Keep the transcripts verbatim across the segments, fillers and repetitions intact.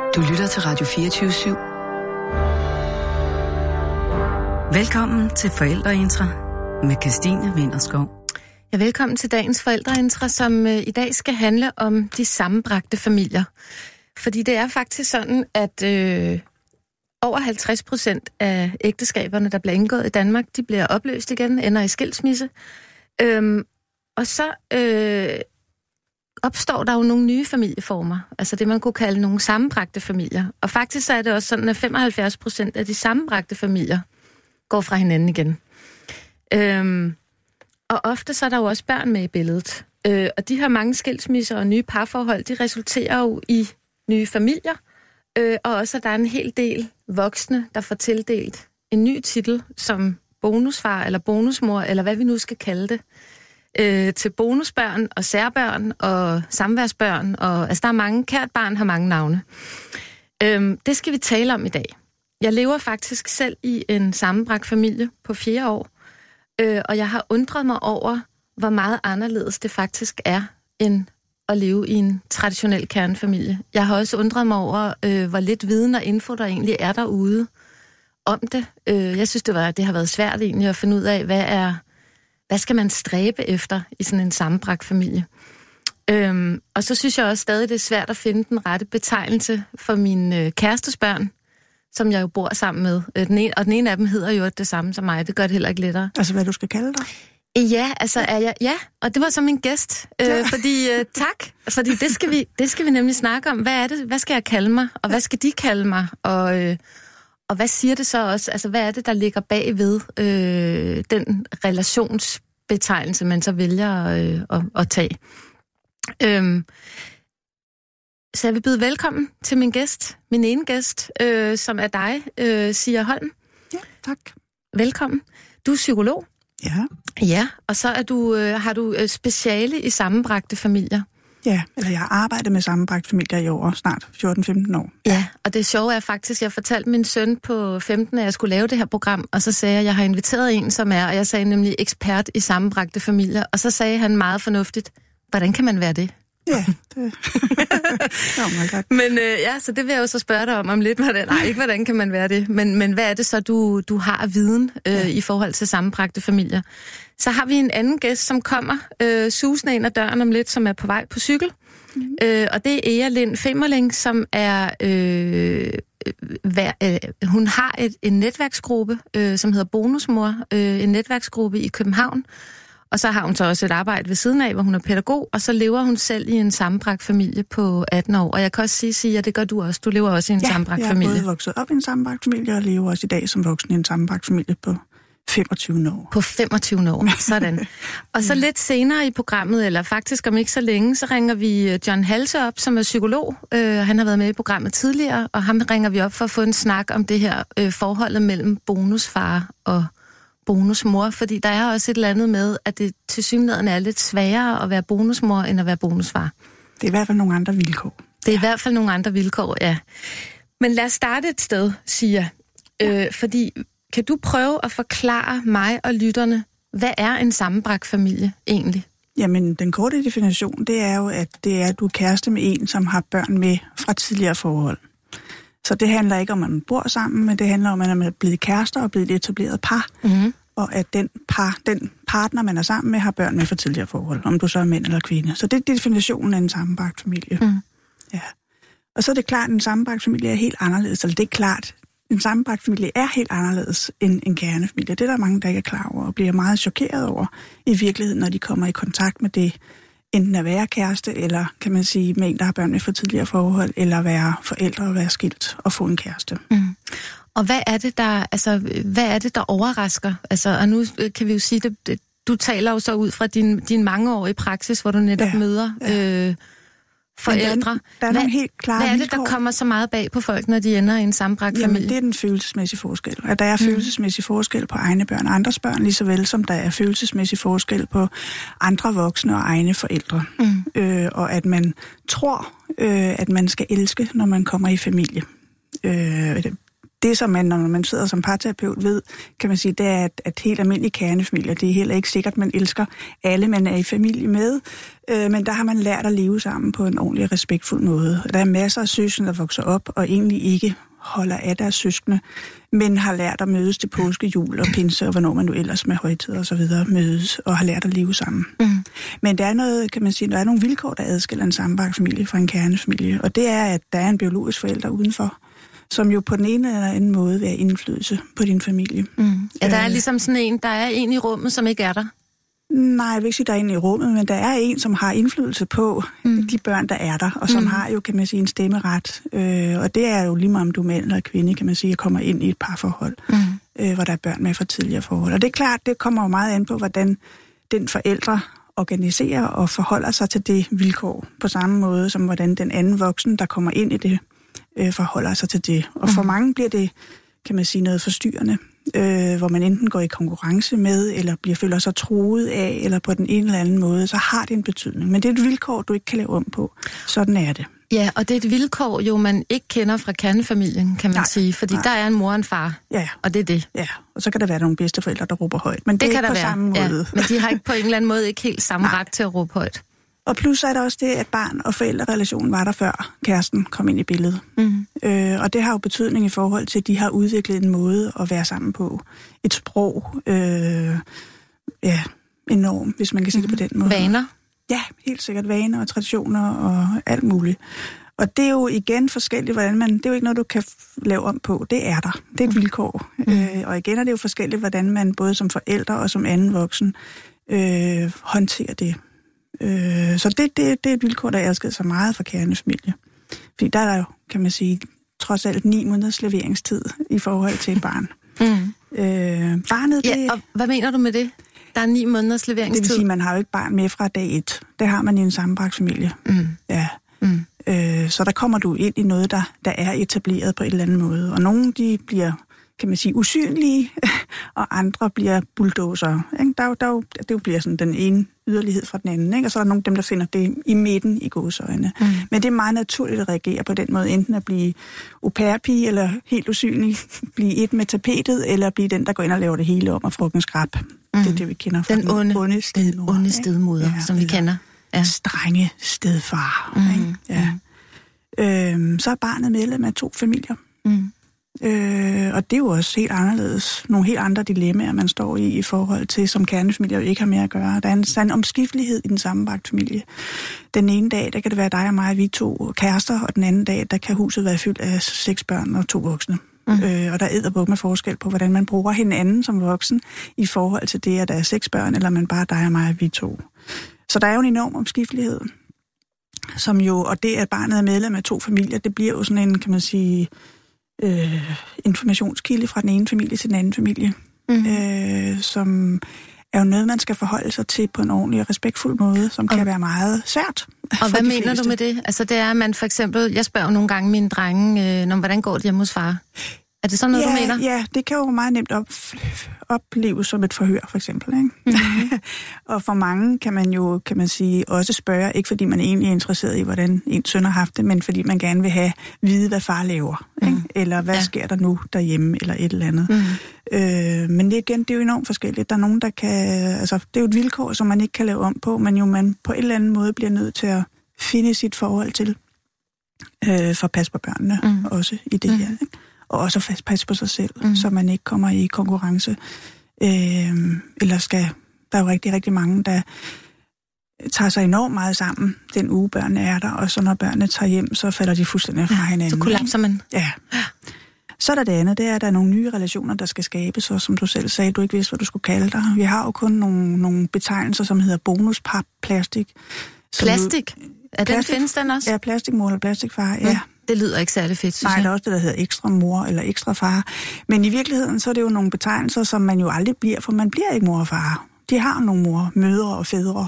Du lytter til Radio fireogtyve syv. Velkommen til Forældreintra med Kirstine Vinterskov. Ja, velkommen til dagens Forældreintra, som øh, i dag skal handle om de sammenbragte familier. Fordi det er faktisk sådan, at øh, over halvtreds procent af ægteskaberne, der bliver indgået i Danmark, de bliver opløst igen, ender i skilsmisse. Øhm, og så øh, opstår der jo nogle nye familieformer, altså det man kunne kalde nogle sammenbragte familier. Og faktisk så er det også sådan, at femoghalvfjerds procent af de sammenbragte familier går fra hinanden igen. Øhm, og ofte så er der jo også børn med i billedet. Øh, og de her mange skilsmisser og nye parforhold, de resulterer jo i nye familier. Øh, og også at der er en hel del voksne, der får tildelt en ny titel som bonusfar eller bonusmor, eller hvad vi nu skal kalde det, øh, til bonusbørn og særbørn og samværsbørn. Og, altså der er mange, kært barn har mange navne. Øh, det skal vi tale om i dag. Jeg lever faktisk selv i en sammenbragt familie på fjerde år, øh, og jeg har undret mig over, hvor meget anderledes det faktisk er, end at leve i en traditionel kernefamilie. Jeg har også undret mig over, øh, hvor lidt viden og info, der egentlig er derude om det. Øh, jeg synes, det, var, det har været svært egentlig at finde ud af, hvad er, hvad skal man stræbe efter i sådan en sammenbragt familie. Øhm, og så synes jeg også stadig, det er svært at finde den rette betegnelse for mine øh, kærestes børn, som jeg jo bor sammen med. Den ene, og den ene af dem hedder jo det samme som mig. Det gør det heller ikke lettere. Altså, hvad du skal kalde dig? Ja, altså er jeg, ja, og det var som en gæst, øh, ja. fordi øh, tak, fordi det skal vi, det skal vi nemlig snakke om. Hvad er det? Hvad skal jeg kalde mig? Og hvad skal de kalde mig? Og øh, og hvad siger det så også? Altså, hvad er det, der ligger bagved øh, den relationsbetegnelse, man så vælger øh, at, at tage? Øhm, så jeg vil byde velkommen til min gæst, min ene gæst, øh, som er dig, øh, Sia Holm. Ja, tak. Velkommen. Du er psykolog. Ja. Ja, og så er du, øh, har du øh, speciale i sammenbragte familier. Ja, eller jeg har arbejdet med sammenbragte familier i år, snart fjorten femten år. Ja, og det sjove er faktisk, jeg fortalte min søn på femten, at jeg skulle lave det her program, og så sagde jeg, at jeg har inviteret en, som er, og jeg sagde nemlig ekspert i sammenbragte familier, og så sagde han meget fornuftigt, hvordan kan man være det? Ja, det oh my God. Men øh, ja, så det vil jeg jo så spørge dig om, om lidt, hvordan, nej, ikke hvordan kan man være det, men, men hvad er det så, du, du har af viden øh, ja. i forhold til sammenbragte familier? Så har vi en anden gæst, som kommer øh, susende ind ad døren om lidt, som er på vej på cykel, mm-hmm. øh, og det er Ea Lind Femerling, som er, øh, vær, øh, hun har et, en netværksgruppe, øh, som hedder Bonusmor, øh, en netværksgruppe i København. Og så har hun så også et arbejde ved siden af, hvor hun er pædagog, og så lever hun selv i en sammenbragt familie på atten år. Og jeg kan også sige, sige at det gør du også. Du lever også i en ja, sammenbragt familie. Ja, jeg er både vokset op i en sammenbragt familie, og lever også i dag som voksen i en sammenbragt familie på femogtyve år. På femogtyve år, sådan. Og så lidt senere i programmet, eller faktisk om ikke så længe, så ringer vi John Halse op, som er psykolog. Uh, han har været med i programmet tidligere, og ham ringer vi op for at få en snak om det her uh, forholdet mellem bonusfar og bonusmor, fordi der er også et eller andet med, at det tilsyneladende er lidt sværere at være bonusmor, end at være bonusfar. Det er i hvert fald nogle andre vilkår. Det er ja. i hvert fald nogle andre vilkår, ja. Men lad os starte et sted, siger ja. øh, fordi kan du prøve at forklare mig og lytterne, hvad er en sammenbragt familie egentlig? Jamen, den korte definition, det er jo, at det er, at du er kæreste med en, som har børn med fra tidligere forhold. Så det handler ikke om, at man bor sammen, men det handler om, at man er blevet kærester og blevet et etableret par, mm-hmm. og at den, par, den partner, man er sammen med, har børn med fra tidligere forhold, om du så er mænd eller kvinde. Så det er definitionen af en sammenbragt familie. Mm. Ja. Og så er det klart, at en sammenbragt familie er helt anderledes. Eller det er klart, en sammenbragt familie er helt anderledes end en kernefamilie. Det er der mange, der ikke er klar over, og bliver meget chokeret over i virkeligheden, når de kommer i kontakt med det, enten at være kæreste, eller kan man sige, med en, der har børn med for tidligere forhold, eller være forældre og være skilt og få en kæreste. Mm. Og hvad er det, der, altså, hvad er det, der overrasker? Altså, og nu kan vi jo sige, det, det, du taler jo så ud fra din, din mangeårige praksis, hvor du netop ja, møder ja. Øh, forældre. Der, der er hvad, nogle helt klare Hvad er det, vilkår. der kommer så meget bag på folk, når de ender i en sammenbragt familie? Jamen, det er den følelsesmæssige forskel. At der er mm. følelsesmæssig forskel på egne børn og andres børn, lige så vel som der er følelsesmæssig forskel på andre voksne og egne forældre. Mm. Øh, og at man tror, øh, at man skal elske, når man kommer i familie. Øh, det, som man, når man sidder som parterapeut ved, kan man sige, det er, at, at helt almindelige kernefamilier, det er heller ikke sikkert, man elsker alle, man er i familie med, øh, men der har man lært at leve sammen på en ordentlig og respektfuld måde. Der er masser af søskende, der vokser op og egentlig ikke holder af deres søskende, men har lært at mødes til påske, jul og pinse, og hvornår man nu ellers med højtider og så videre mødes, og har lært at leve sammen. Mm. Men der er noget, kan man sige, der er nogle vilkår, der adskiller en sammenbragt familie fra en kernefamilie, og det er, at der er en biologisk forælder udenfor, som jo på den ene eller anden måde vil have indflydelse på din familie. Mm. Ja, der er ligesom sådan en, der er en i rummet, som ikke er der. Nej, jeg vil ikke sige, der er en i rummet, men der er en, som har indflydelse på mm. de børn, der er der, og som mm. har jo, kan man sige, en stemmeret. Øh, og det er jo lige meget, om du er mand eller kvinde, kan man sige, at kommer ind i et parforhold, mm. øh, hvor der er børn med fra tidligere forhold. Og det er klart, det kommer jo meget an på, hvordan den forældre organiserer og forholder sig til det vilkår, på samme måde som hvordan den anden voksen, der kommer ind i det, øh, forholder sig til det. Og for mm. mange bliver det, kan man sige, noget forstyrrende, øh, hvor man enten går i konkurrence med, eller bliver føler sig truet af, eller på den ene eller anden måde, så har det en betydning. Men det er et vilkår, du ikke kan lave om på. Sådan er det. Ja, og det er et vilkår, jo man ikke kender fra kernefamilien, kan man nej, sige, fordi nej. Der er en mor og en far, ja. Og det er det. Ja, og så kan der være nogle bedsteforældre, der råber højt, men det, det kan er ikke der på være. samme måde. Ja, men de har ikke på en eller anden måde ikke helt samme ret til at råbe højt. Og plus er der også det, at barn- og forældrerelationen var der før kæresten kom ind i billedet. Mm. Øh, og det har jo betydning i forhold til, at de har udviklet en måde at være sammen på. Et sprog, øh, ja, enormt, hvis man kan sige mm. det på den måde. Vaner? Ja, helt sikkert vaner og traditioner og alt muligt. Og det er jo igen forskelligt, hvordan man... Det er jo ikke noget, du kan lave om på. Det er der. Det er et vilkår. Mm. Øh, og igen er det jo forskelligt, hvordan man både som forældre og som anden voksen øh, håndterer det. Øh, så det, det, det er et vilkår, der er adskilt så meget fra kernefamilie. Fordi der er der jo, kan man sige, trods alt ni måneders leveringstid i forhold til et barn. Mm. Øh, barnet, det... Ja, og hvad mener du med det? Der er ni måneders leveringstid? Det vil sige, man har jo ikke barn med fra dag et. Det har man i en sammenbragt familie. Mm. Ja. Mm. Øh, så der kommer du ind i noget, der, der er etableret på en eller anden måde. Og nogle, de bliver, kan man sige, usynlige, og andre bliver bulldozer. Ikke? Der, der, det bliver sådan den ene yderlighed fra den anden, ikke? Og så er der nogle af dem, der finder det i midten i gåseøjne. Mm. Men det er meget naturligt at reagere på den måde, enten at blive au pair-pige, eller helt usynlig, blive et med tapetet, eller blive den, der går ind og laver det hele om og frugten skrab. Mm. Det er det, vi kender fra den, den onde, onde stedmoder, onde stedmoder ja, som vi kender. Ja. Strenge stedfar. Mm. Ikke? Ja. Mm. Øhm, så er barnet medlem af to familier. Mm. Øh, og det er jo også helt anderledes. Nogle helt andre dilemmaer, man står i i forhold til, som kernefamilier jo ikke har mere at gøre. Der er en sand omskiftelighed i den sammenbragte familie. Den ene dag, der kan det være dig og mig, vi to kærester, og den anden dag, der kan huset være fyldt af seks børn og to voksne. Mm. Øh, og der er edderbuk med forskel på, hvordan man bruger hinanden som voksen i forhold til det, at der er seks børn, eller man bare dig og mig, vi to. Så der er jo en enorm omskiftelighed, som jo, og det, at barnet er medlem af to familier, det bliver jo sådan en, kan man sige, øh, informationskilde fra den ene familie til den anden familie, mm. øh, som er jo noget, man skal forholde sig til på en ordentlig og respektfuld måde, som og, kan være meget svært. Og hvad mener fleste. Du med det? Altså det er, at man for eksempel, jeg spørger nogle gange mine drenge, øh, når, hvordan går det hjemme hos far? Er det sådan noget, ja, du mener? Ja, det kan jo meget nemt op, opleves som et forhør, for eksempel. Ikke? Mm-hmm. Og for mange kan man jo, kan man sige, også spørge, ikke fordi man egentlig er interesseret i, hvordan en søn har haft det, men fordi man gerne vil have vide, hvad far laver. Mm. Ikke? Eller hvad ja. sker der nu derhjemme, eller et eller andet. Mm. Øh, men det, igen, det er jo enormt forskelligt. Der er nogen, der kan... Altså, det er jo et vilkår, som man ikke kan lave om på, men jo man på en eller anden måde bliver nødt til at finde sit forhold til, øh, for at passe på børnene mm. også i det mm. her, ikke? Og også at passe på sig selv, mm. så man ikke kommer i konkurrence. Øh, eller skal... Der er jo rigtig, rigtig mange, der tager sig enormt meget sammen, den uge børnene er der, og så når børnene tager hjem, så falder de fuldstændig fra ja, hinanden. Så kollapser man. Ja. Så er der det andet, det er, at der er nogle nye relationer, der skal skabes, og som du selv sagde, du ikke vidste, hvad du skulle kalde dig. Vi har jo kun nogle, nogle betegnelser, som hedder bonuspap, plastik. Plastik? Er den findes den også? Ja, plastikmor eller plastikfar, ja. ja. Det lyder ikke særlig fedt, synes Nej, jeg. der er også det, der hedder ekstra mor eller ekstra far. Men i virkeligheden, så er det jo nogle betegnelser, som man jo aldrig bliver, for man bliver ikke mor og far. De har nogle mor, mødre og fædre.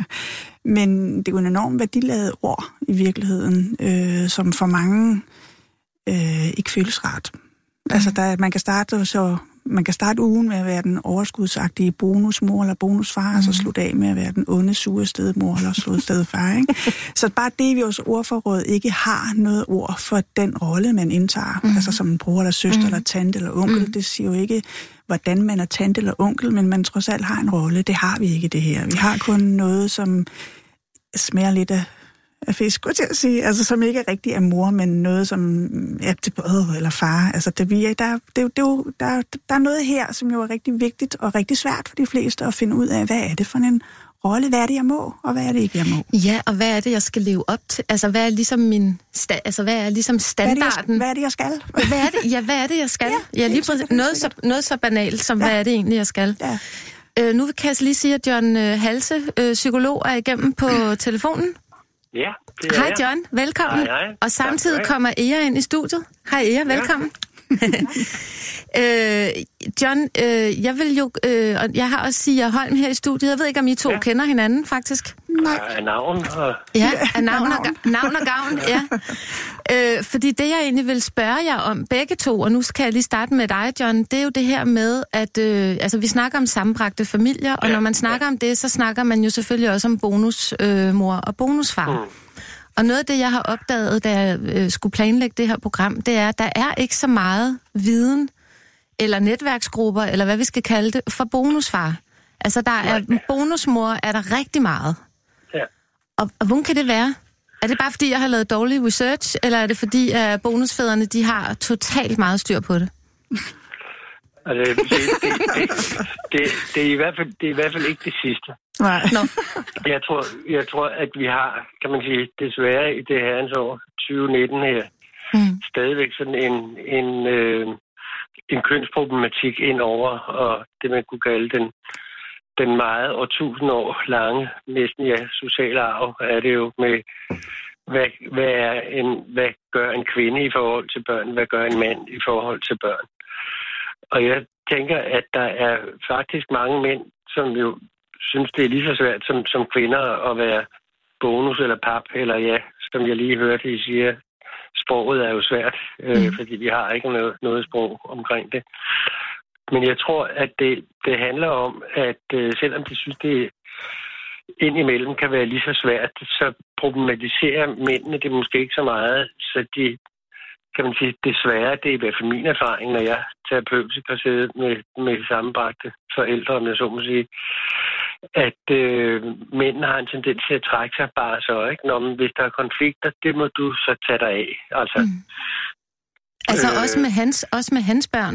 Men det er jo en enormt værdiladet ord i virkeligheden, øh, som for mange øh, ikke føles rart. Mm. Altså, der, man kan starte så man kan starte ugen med at være den overskudsagtige bonusmor eller bonusfar, mm. og så slutte af med at være den onde, sure stedmor eller slutte stedfar, ikke? Så bare det, vi vores ordforråd ikke har noget ord for den rolle, man indtager, mm. altså som en bror eller søster mm. eller tante eller onkel, mm. det siger jo ikke, hvordan man er tante eller onkel, men man trods alt har en rolle. Det har vi ikke, det her. Vi har kun noget, som smager lidt af af fisk, skulle jeg sige, altså som ikke er rigtig af mor, men noget som er til brød eller far. Altså det, vi er, der, det, det, der, der er noget her, som jo er rigtig vigtigt og rigtig svært for de fleste at finde ud af, hvad er det for en rolle, hvad er det, jeg må, og hvad er det ikke, jeg må. Ja, og hvad er det, jeg skal leve op til? Altså, hvad er ligesom min sta- altså, hvad er ligesom standarden? Hvad er det, jeg skal? Hvad er det, ja, hvad er det, jeg skal? Ja, ja lige præcis. Noget så, noget så banalt som, ja. Hvad er det egentlig, jeg skal? Ja. Øh, nu kan jeg lige sige, at John Halse, øh, psykolog, er igennem på telefonen. Ja, det er Hej John, velkommen. Hej, hej. Og samtidig hej. Kommer Ea ind i studiet. Hej Ea, velkommen. Ja. øh, John, øh, jeg vil jo, øh, og jeg har også Sia Holm her i studiet. Jeg ved ikke, om I to ja. kender hinanden, faktisk. Nej. Af navn og... Ja, af navn og, navn og gavn, ja. Øh, fordi det, jeg egentlig vil spørge jer om, begge to, og nu skal jeg lige starte med dig, John, det er jo det her med, at øh, altså, vi snakker om sammenbragte familier, og ja. Når man snakker ja. Om det, så snakker man jo selvfølgelig også om bonusmor øh, og bonusfar. Mm. Og noget af det, jeg har opdaget, da jeg øh, skulle planlægge det her program, det er, at der er ikke så meget viden, eller netværksgrupper, eller hvad vi skal kalde det, for bonusfar. Altså, der er ja. Bonusmor, er der rigtig meget. Ja. Og, og hvordan kan det være? Er det bare, fordi jeg har lavet dårlig research, eller er det fordi, at bonusfædrene, de har totalt meget styr på det? Altså, det, det, det, det, det, er i hvert fald, det er i hvert fald ikke det sidste. Nej. No. Jeg tror, jeg tror, at vi har, kan man sige, desværre i det herrens år tyve nitten her, mm. stadigvæk sådan en, en, øh, en kønsproblematik ind over, og det man kunne kalde den, den meget årtusind år lange, næsten ja, sociale arv, er det jo med, hvad, hvad, er en, hvad gør en kvinde i forhold til børn, hvad gør en mand i forhold til børn. Og jeg tænker, at der er faktisk mange mænd, som jo synes, det er lige så svært som, som kvinder at være bonus eller pap, eller ja, som jeg lige hørte, I siger, sproget er jo svært, øh, mm. fordi vi har ikke noget, noget sprog omkring det. Men jeg tror, at det, det handler om, at øh, selvom de synes, det indimellem kan være lige så svært, så problematiserer mændene det måske ikke så meget, så de, kan man sige, desværre, det er i hvert fald min erfaring, når jeg terapeutisk har siddet med, med sammenbragte forældre, om jeg så må sige, at øh, mændene har en tendens til at trække sig bare så, ikke? Nå, men hvis der er konflikter, det må du så tage dig af. Altså, mm. altså øh, også, med hans, også med hans børn?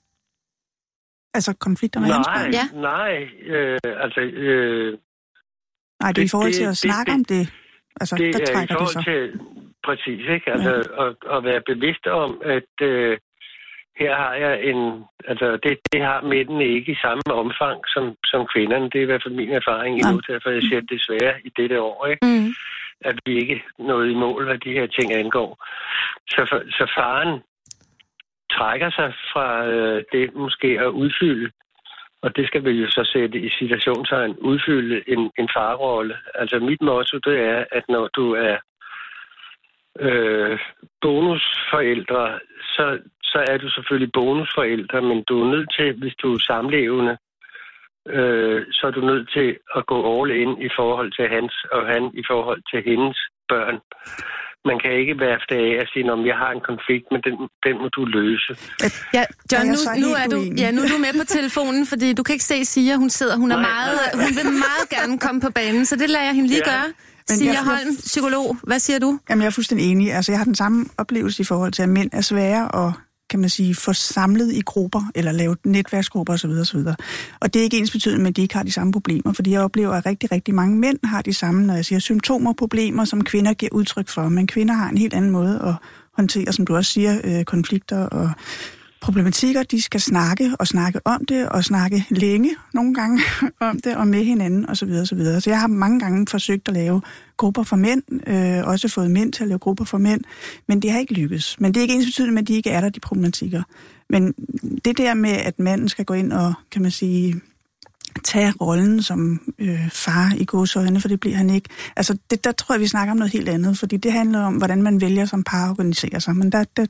Altså konflikter med nej, hans børn? Ja. Nej, øh, altså... Øh, nej, det er i forhold til at det, snakke det, om det. Altså, det der trækker er i forhold det så. til, præcis, ikke? Altså, ja. at, at være bevidst om, at øh, her har jeg en... Altså, det, det har mændene ikke i samme omfang som, som kvinderne. Det er i hvert fald min erfaring endnu, ja. Derfor jeg siger desværre i dette år, ikke? Mm. At vi ikke nåede i mål, hvad de her ting angår. Så, for, så faren trækker sig fra øh, det måske at udfylde, og det skal vi jo så sætte i situationstegn, udfylde en, en farrolle. Altså mit motto, det er, at når du er øh, bonusforældre, så, så er du selvfølgelig bonusforældre, men du er nødt til, hvis du er samlevende, øh, så er du nødt til at gå all in i forhold til hans, og han i forhold til hendes børn. Man kan ikke være af at sige, om jeg har en konflikt, men den, den må du løse. Ja, John, nu, nu, er du, ja, nu er du med på telefonen, fordi du kan ikke se Sia, hun sidder, hun er nej, meget, nej. Hun vil meget gerne komme på banen, så det lader jeg hende lige ja. gøre. Sia Holm, psykolog, hvad siger du? Jamen, jeg er fuldstændig enig. Altså, jeg har den samme oplevelse i forhold til, at mænd er svære at, kan man sige, få samlet i grupper, eller lave netværksgrupper osv. osv. Og det er ikke ens betydende med, at de ikke har de samme problemer, fordi jeg oplever, at rigtig, rigtig mange mænd har de samme, når jeg siger, symptomer og problemer, som kvinder giver udtryk for. Men kvinder har en helt anden måde at håndtere, som du også siger, konflikter og problematikker. De skal snakke og snakke om det, og snakke længe nogle gange om det, og med hinanden osv. osv. Så jeg har mange gange forsøgt at lave grupper for mænd, øh, også fået mænd til at lave grupper for mænd, men det har ikke lykkes. Men det er ikke ens betydende med, at de ikke er der, de problematikker. Men det der med, at manden skal gå ind og, kan man sige, tage rollen som øh, far i gåseøjne, for det bliver han ikke. Altså, det, der tror jeg, vi snakker om noget helt andet, fordi det handler om, hvordan man vælger som par at organisere sig. Men der, der,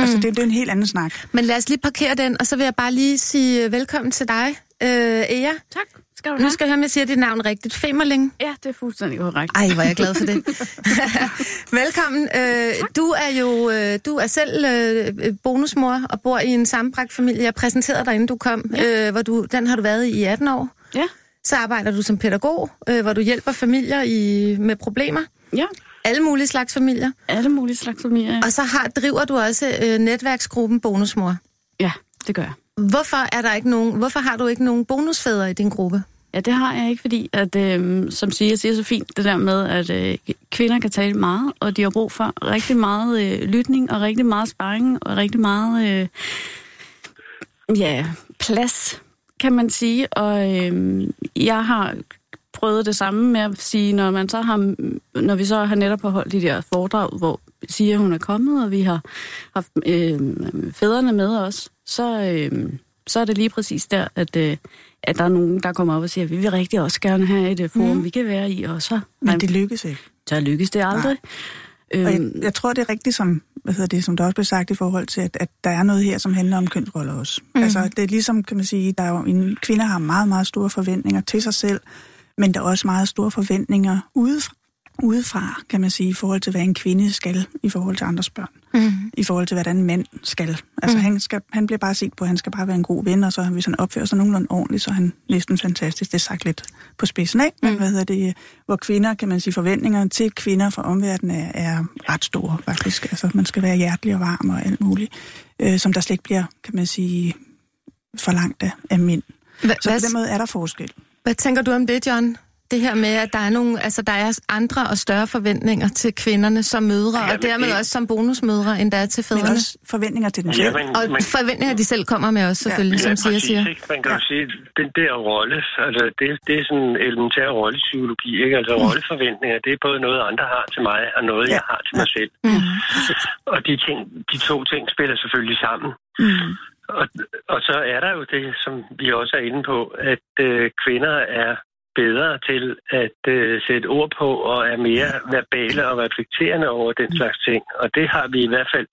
Mm. Altså, det, det er en helt anden snak. Men lad os lige parkere den, og så vil jeg bare lige sige velkommen til dig, øh, Ea. Tak. Skal du have? Nu skal jeg høre, om jeg siger dit navn rigtigt. Femerling? Ja, det er fuldstændig korrekt. Ej, hvor er jeg glad for det. Velkommen. Øh, du er jo øh, du er selv øh, bonusmor og bor i en sammenbragt familie. Jeg præsenterede dig, inden du kom. Ja. Øh, hvor du, den har du været i i atten år. Ja. Så arbejder du som pædagog, øh, hvor du hjælper familier i, med problemer. Ja. Alle mulige slags familier. Alle mulige slags familier, ja. Og så har, driver du også øh, netværksgruppen Bonusmor. Ja, det gør jeg. Hvorfor er der ikke nogen, hvorfor har du ikke nogen bonusfædre i din gruppe? Ja, det har jeg ikke, fordi, at, øh, som siger, siger så fint, det der med, at øh, kvinder kan tale meget, og de har brug for rigtig meget øh, lytning, og rigtig meget sparring, og rigtig meget øh, ja, plads, kan man sige. Og øh, jeg har prøvet det samme med at sige, når man så har, når vi så har netop holdt de der foredrag, hvor siger hun er kommet, og vi har haft øh, fædrene med os, så, øh, så er det lige præcis der, at øh, at der er nogen, der kommer op og siger, at vi vil rigtig også gerne have et forum, mm. vi kan være i, og så... Men det lykkes ikke. Så lykkes det aldrig. Øhm. Og jeg, jeg tror, det er rigtigt, som, hvad hedder det, som der også blev sagt i forhold til, at, at der er noget her, som handler om kønsroller også. Mm. Altså, det er ligesom, kan man sige, der er jo en kvinde har meget, meget store forventninger til sig selv, men der er også meget store forventninger udefra, udefra, kan man sige, i forhold til, hvad en kvinde skal i forhold til andres børn. Mm. I forhold til, hvad en mand skal. Altså, mm. han, skal, han bliver bare set på, at han skal bare være en god ven, og så hvis han opfører sig nogenlunde ordentligt, så er han næsten fantastisk. Det er sagt lidt på spidsen, ikke? Men mm. hvad hedder det, hvor kvinder, kan man sige, forventningerne til kvinder fra omverdenen er, er ret store, faktisk. Altså, man skal være hjertelig og varm og alt muligt, øh, som der slet ikke bliver, kan man sige, forlangt af, af mænd. Hva, så på den måde er der forskel. Hvad tænker du om det, John? Det her med, at der er nogle, altså der er andre og større forventninger til kvinderne som mødre, ja, og dermed det... også som bonusmødre, end der er til fædrene. Men også forventninger til dem selv. Ja, men, og men... forventninger, de selv kommer med også, selvfølgelig, ja, som siger, præcis, siger. Ikke? Man kan ja. jo sige, den der rolle, altså det, det er sådan en elementær rollepsykologi, ikke? Altså mm. rolleforventninger, det er både noget, andre har til mig, og noget, ja. jeg har til mig selv. Mm. Og de, ting, de to ting spiller selvfølgelig sammen. Mm. Og, og så er der jo det, som vi også er inde på, at øh, kvinder er bedre til at øh, sætte ord på og er mere verbale og reflekterende over den slags ting. Og det har vi i hvert fald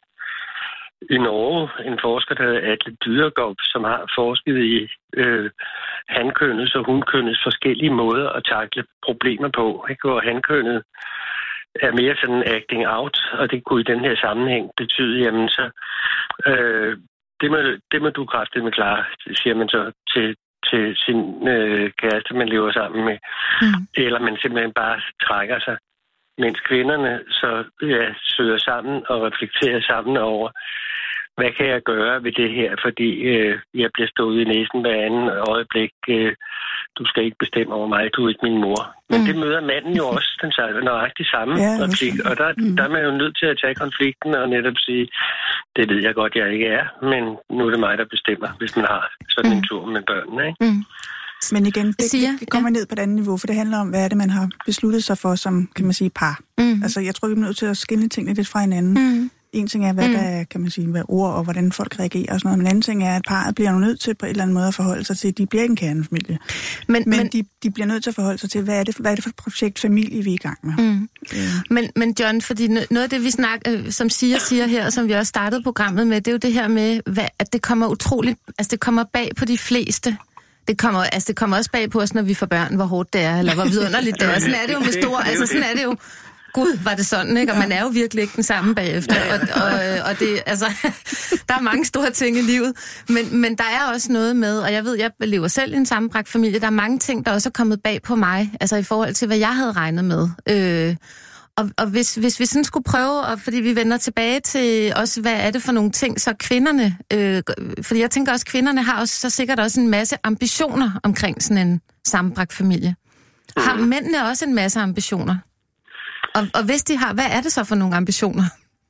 i Norge en forsker, der hedder Atle Dyregaard, som har forsket i øh, hankønnets og hunkønnets forskellige måder at takle problemer på. Ikke? Hvor hankønnet er mere sådan acting out, og det kunne i den her sammenhæng betyde, jamen så øh, det, må, det må du kraftedeme klare, siger man så til til sin øh, kæreste, man lever sammen med. Mm. Eller man simpelthen bare trækker sig. Mens kvinderne så ja, søger sammen og reflekterer sammen over, hvad kan jeg gøre ved det her, fordi øh, jeg bliver stået i næsen hver anden øjeblik. Øh, du skal ikke bestemme over mig, du er ikke min mor. Men mm. det møder manden jo også den nøjagtig samme ja, replik. Og der, mm. der er man jo nødt til at tage konflikten og netop sige, det ved jeg godt, jeg ikke er, men nu er det mig, der bestemmer, hvis man har sådan en tur med børnene. Ikke? Mm. Men igen, det, det, det kommer ja. ned på et andet niveau, for det handler om, hvad er det, man har besluttet sig for som, kan man sige, par. Mm. Altså, jeg tror, vi er nødt til at skille tingene lidt fra hinanden. Mm. En ting er, hvad mm. der er, kan man sige, hvad ord og hvordan folk reagerer og sådan noget. Men en anden ting er, at parret bliver nødt til på en eller anden måde at forholde sig til, at de bliver ikke en kernefamilie. Men, men, men de, de bliver nødt til at forholde sig til, hvad er det, hvad er det for et projekt familie, vi er i gang med. Mm. Ja. Men, men John, fordi noget af det, vi snakker, som siger, siger her, og som vi også startede programmet med, det er jo det her med, hvad, at det kommer utroligt, altså det kommer bag på de fleste. Det kommer, altså det kommer også bag på os, når vi får børn, hvor hårdt det er, eller hvor vidunderligt det er. Sådan er det jo med stor, altså sådan er det jo. Gud, var det sådan, ikke? Og man er jo virkelig ikke den samme bagefter. Og, og, og det, altså, der er mange store ting i livet. Men, men der er også noget med, og jeg ved, jeg lever selv i en sammenbragt familie, der er mange ting, der også er kommet bag på mig, altså i forhold til, hvad jeg havde regnet med. Øh, og og hvis, hvis vi sådan skulle prøve, og fordi vi vender tilbage til også, hvad er det for nogle ting, så kvinderne, øh, fordi jeg tænker også, kvinderne har også så sikkert også en masse ambitioner omkring sådan en sammenbragt familie. Har mændene også en masse ambitioner? Og, og hvis de har, hvad er det så for nogle ambitioner?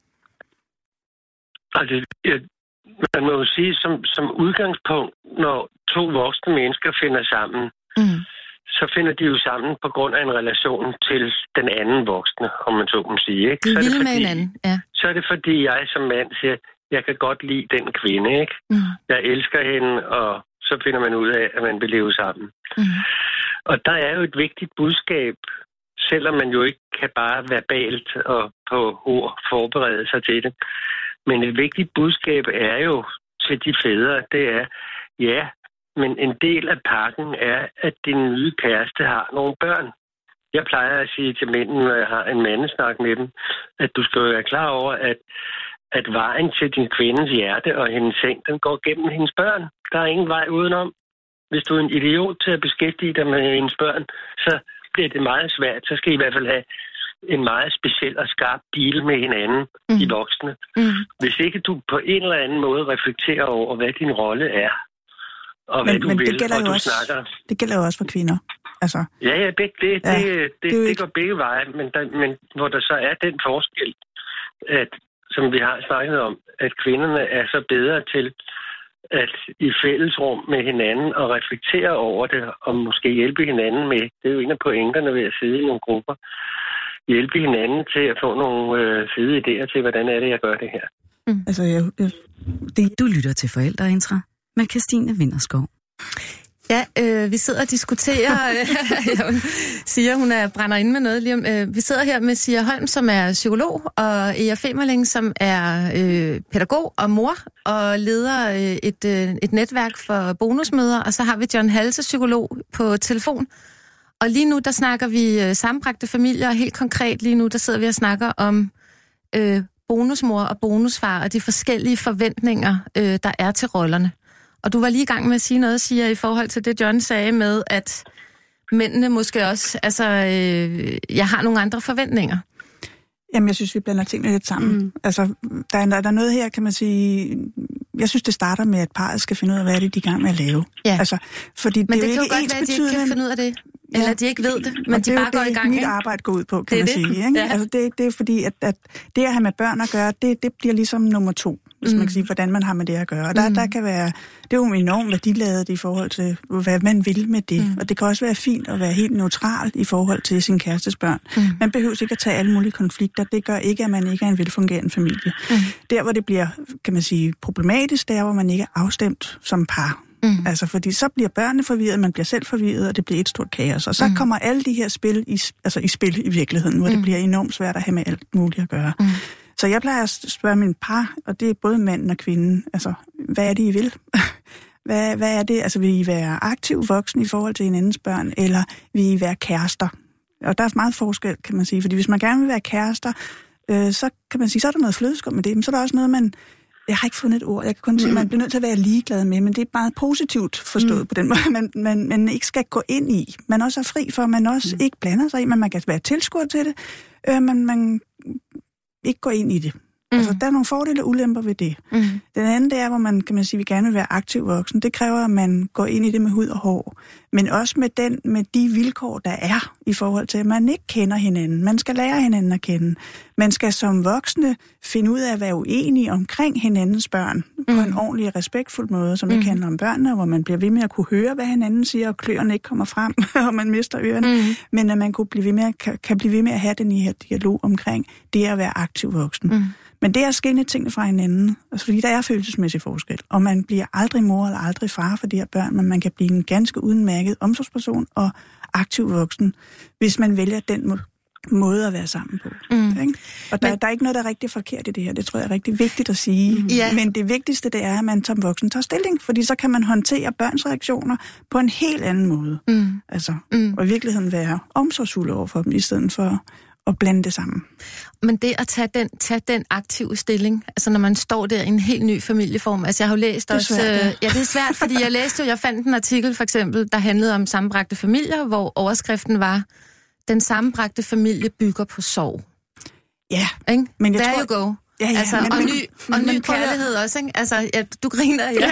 Altså, jeg, man må jo sige, som, som udgangspunkt, når to voksne mennesker finder sammen, mm. så finder de jo sammen på grund af en relation til den anden voksne, om man så må sige. Ikke? De så, er det fordi, med hinanden, ja. Så er det fordi, jeg som mand siger, jeg kan godt lide den kvinde, ikke? Mm. Jeg elsker hende, og så finder man ud af, at man vil leve sammen. Mm. Og der er jo et vigtigt budskab, selvom man jo ikke kan bare verbalt og på ord forberede sig til det, Men et vigtigt budskab er jo til de fædre, det er, ja, men en del af pakken er, at din nye kæreste har nogle børn. Jeg plejer at sige til mændene, når jeg har en mandesnak med dem, at du skal være klar over, at, at vejen til din kvindes hjerte og hendes seng, den går gennem hendes børn. Der er ingen vej udenom. Hvis du er en idiot til at beskæftige dig med hendes børn, så bliver det meget svært. Så skal I i hvert fald have en meget speciel og skarp deal med hinanden, mm. de voksne. Mm. Hvis ikke du på en eller anden måde reflekterer over, hvad din rolle er, og hvad men, du men vil, det gælder og jo du også, snakker. Det gælder jo også for kvinder. Altså. Ja, ja, begge, det, ja, det, det, det, det, det det går begge veje, men, der, men hvor der så er den forskel, at, som vi har snakket om, at kvinderne er så bedre til at i fællesrum med hinanden og reflektere over det, og måske hjælpe hinanden med, det er jo en af pointerne ved at sidde i nogle grupper, hjælpe hinanden til at få nogle øh, fede idéer til, hvordan er det, jeg gør det her. Mm. Altså, jeg, jeg, det... Du lytter til Forældreintra med Christine Winderskov. Ja, øh, vi sidder og diskuterer, jeg siger, hun er brænder inde med noget lige om. Øh, vi sidder her med Sia Holm, som er psykolog, og Ea Femerling, som er øh, pædagog og mor, og leder øh, et, øh, et netværk for bonusmøder, og så har vi John Halse, psykolog, på telefon. Og lige nu, der snakker vi øh, sammenbragte familier, og helt konkret lige nu, der sidder vi og snakker om øh, bonusmor og bonusfar, og de forskellige forventninger, øh, der er til rollerne. Og du var lige i gang med at sige noget, siger i forhold til det, John sagde med, at mændene måske også, altså, øh, jeg har nogle andre forventninger. Jamen, jeg synes, vi blander tingene lidt sammen. Mm. Altså, der er, der er noget her, kan man sige, jeg synes, det starter med, at parret skal finde ud af, hvad det er, de er i gang med at lave. Ja. Altså, fordi men det, det er kan jo jo ikke godt være, at de ikke kan finde ud af det. Eller ja. De ikke ved det, men de bare går i gang. Det er jo det, mit arbejde går ud på, kan det man det. sige. Ikke? Ja. Altså, det, det er fordi, at, at det at have med børn at gøre, det, det bliver ligesom nummer to, hvis mm. man kan sige, hvordan man har med det at gøre. Og der, mm. der kan være, det er jo enormt værdiladet i forhold til, hvad man vil med det. Mm. Og det kan også være fint at være helt neutral i forhold til sin kærestes børn. Mm. Man behøver ikke at tage alle mulige konflikter. Det gør ikke, at man ikke er en velfungerende familie. Mm. Der, hvor det bliver, kan man sige, problematisk, der hvor man ikke er afstemt som par. Mm. Altså, fordi så bliver børnene forvirret, man bliver selv forvirret, og det bliver et stort kaos. Og så mm. kommer alle de her spil i, altså i spil i virkeligheden, hvor mm. det bliver enormt svært at have med alt muligt at gøre. Mm. Så jeg plejer at spørge min par, og det er både manden og kvinden, altså, hvad er det, I vil? hvad, hvad er det? Altså, vil I være aktiv voksen i forhold til hinandens børn, eller vil I være kærester? Og der er meget forskel, kan man sige, fordi hvis man gerne vil være kærester, øh, så kan man sige, så er der noget flødeskum med det, men så er der også noget, man... Jeg har ikke fundet et ord. Jeg kan kun sige, at man bliver nødt til at være ligeglad med, men det er meget positivt forstået mm. på den måde, man, man, man ikke skal gå ind i. Man også er fri for, at man også mm. ikke blander sig i, men man kan være tilskuer til det, øh, men man ikke går ind i det. Mm. Altså, der er nogle fordele og ulemper ved det. Mm. Den anden, det er, hvor man, kan man sige, vi gerne vil være aktiv voksen. Det kræver, at man går ind i det med hud og hår. Men også med, den, med de vilkår, der er i forhold til, at man ikke kender hinanden. Man skal lære hinanden at kende. Man skal som voksne finde ud af at være uenige omkring hinandens børn mm. på en ordentlig og respektfuld måde, som mm. ikke handler om børnene, hvor man bliver ved med at kunne høre, hvad hinanden siger, og kløerne ikke kommer frem, og man mister ørerne. Mm. Men at man kunne blive ved med at, kan, kan blive ved med at have den her dialog omkring det at være aktiv voksen. Mm. Men det er at skille tingene fra hinanden, altså fordi der er følelsesmæssig forskel, og man bliver aldrig mor eller aldrig far for de her børn, men man kan blive en ganske udmærket omsorgsperson og aktiv voksen, hvis man vælger den må- måde at være sammen på. Mm. Ikke? Og der, men, der er ikke noget, der er rigtig forkert i det her, det tror jeg er rigtig vigtigt at sige. Mm. Yeah. Men det vigtigste, det er, at man som voksen tager stilling, fordi så kan man håndtere børns reaktioner på en helt anden måde. Mm. Altså, mm. og i virkeligheden være omsorgsfuld over for dem, i stedet for og blande det sammen. Men det at tage den, tage den aktive stilling, altså når man står der i en helt ny familieform, altså jeg har jo læst også... Det er svært, ja. ja, det er svært, fordi jeg læste jo, jeg fandt en artikel for eksempel, der handlede om sammenbragte familier, hvor overskriften var, den sammenbragte familie bygger på sorg. Ja, ikke? Men jeg There tror... you go. Ja, ja, altså, men, og men, ny, og men, ny kærlighed jeg... også, ikke? Altså, ja, du griner, ja.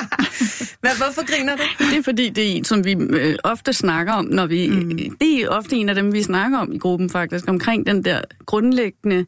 Hvad, hvorfor griner du? Det er fordi, det er en, som vi øh, ofte snakker om, når vi... Mm. Det er ofte en af dem, vi snakker om i gruppen faktisk, omkring den der grundlæggende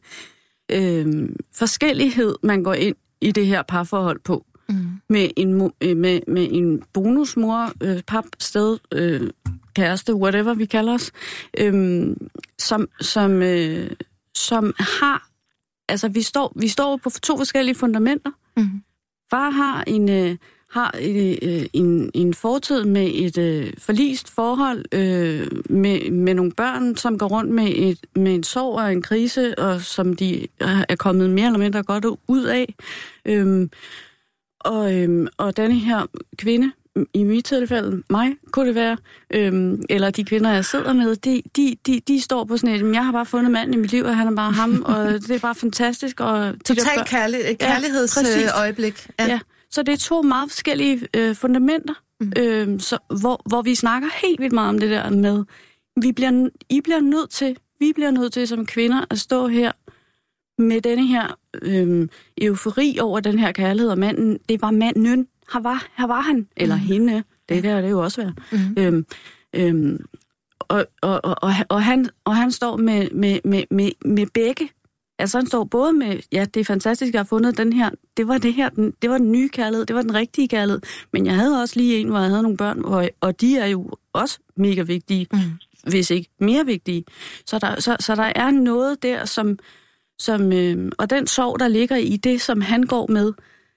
øh, forskellighed, man går ind i det her parforhold på. Mm. Med, en, med, med en bonusmor, øh, pap, sted, øh, kæreste, whatever vi kalder os, øh, som, som, øh, som har... Altså, vi står, vi står på to forskellige fundamenter. Mm. Far har en øh, har øh, en, en fortid med et øh, forlist forhold, øh, med, med nogle børn, som går rundt med, et, med en sorg og en krise, og som de er kommet mere eller mindre godt ud af. Øh, og, øh, og denne her kvinde, i mit tilfælde, mig kunne det være, øhm, eller de kvinder, jeg sidder med, de, de, de, de står på sådan et, jeg har bare fundet manden i mit liv, og han er bare ham, og det er bare fantastisk. Totalt kærlig, kærlighedsøjeblik. Ja, ja. ja, så det er to meget forskellige øh, fundamenter, mm. øh, så, hvor, hvor vi snakker helt vildt meget om det der med, vi bliver, I bliver nødt til, vi bliver nødt til som kvinder at stå her med denne her øh, eufori over den her kærlighed, og manden, det var manden, Her var, her var han, eller mm. hende, det der det jo også være. Mm. Øhm, øhm, og, og, og, og, han, og han står med, med, med, med, med begge. Altså han står både med, ja, det er fantastisk, jeg har fundet den her, det var det her, den, det var den nye kærlighed, det var den rigtige kærlighed. Men jeg havde også lige en, hvor jeg havde nogle børn, og, og de er jo også mega vigtige, mm. hvis ikke mere vigtige. Så der, så, så der er noget der, som, som øh, og den sorg, der ligger i det, som han går med,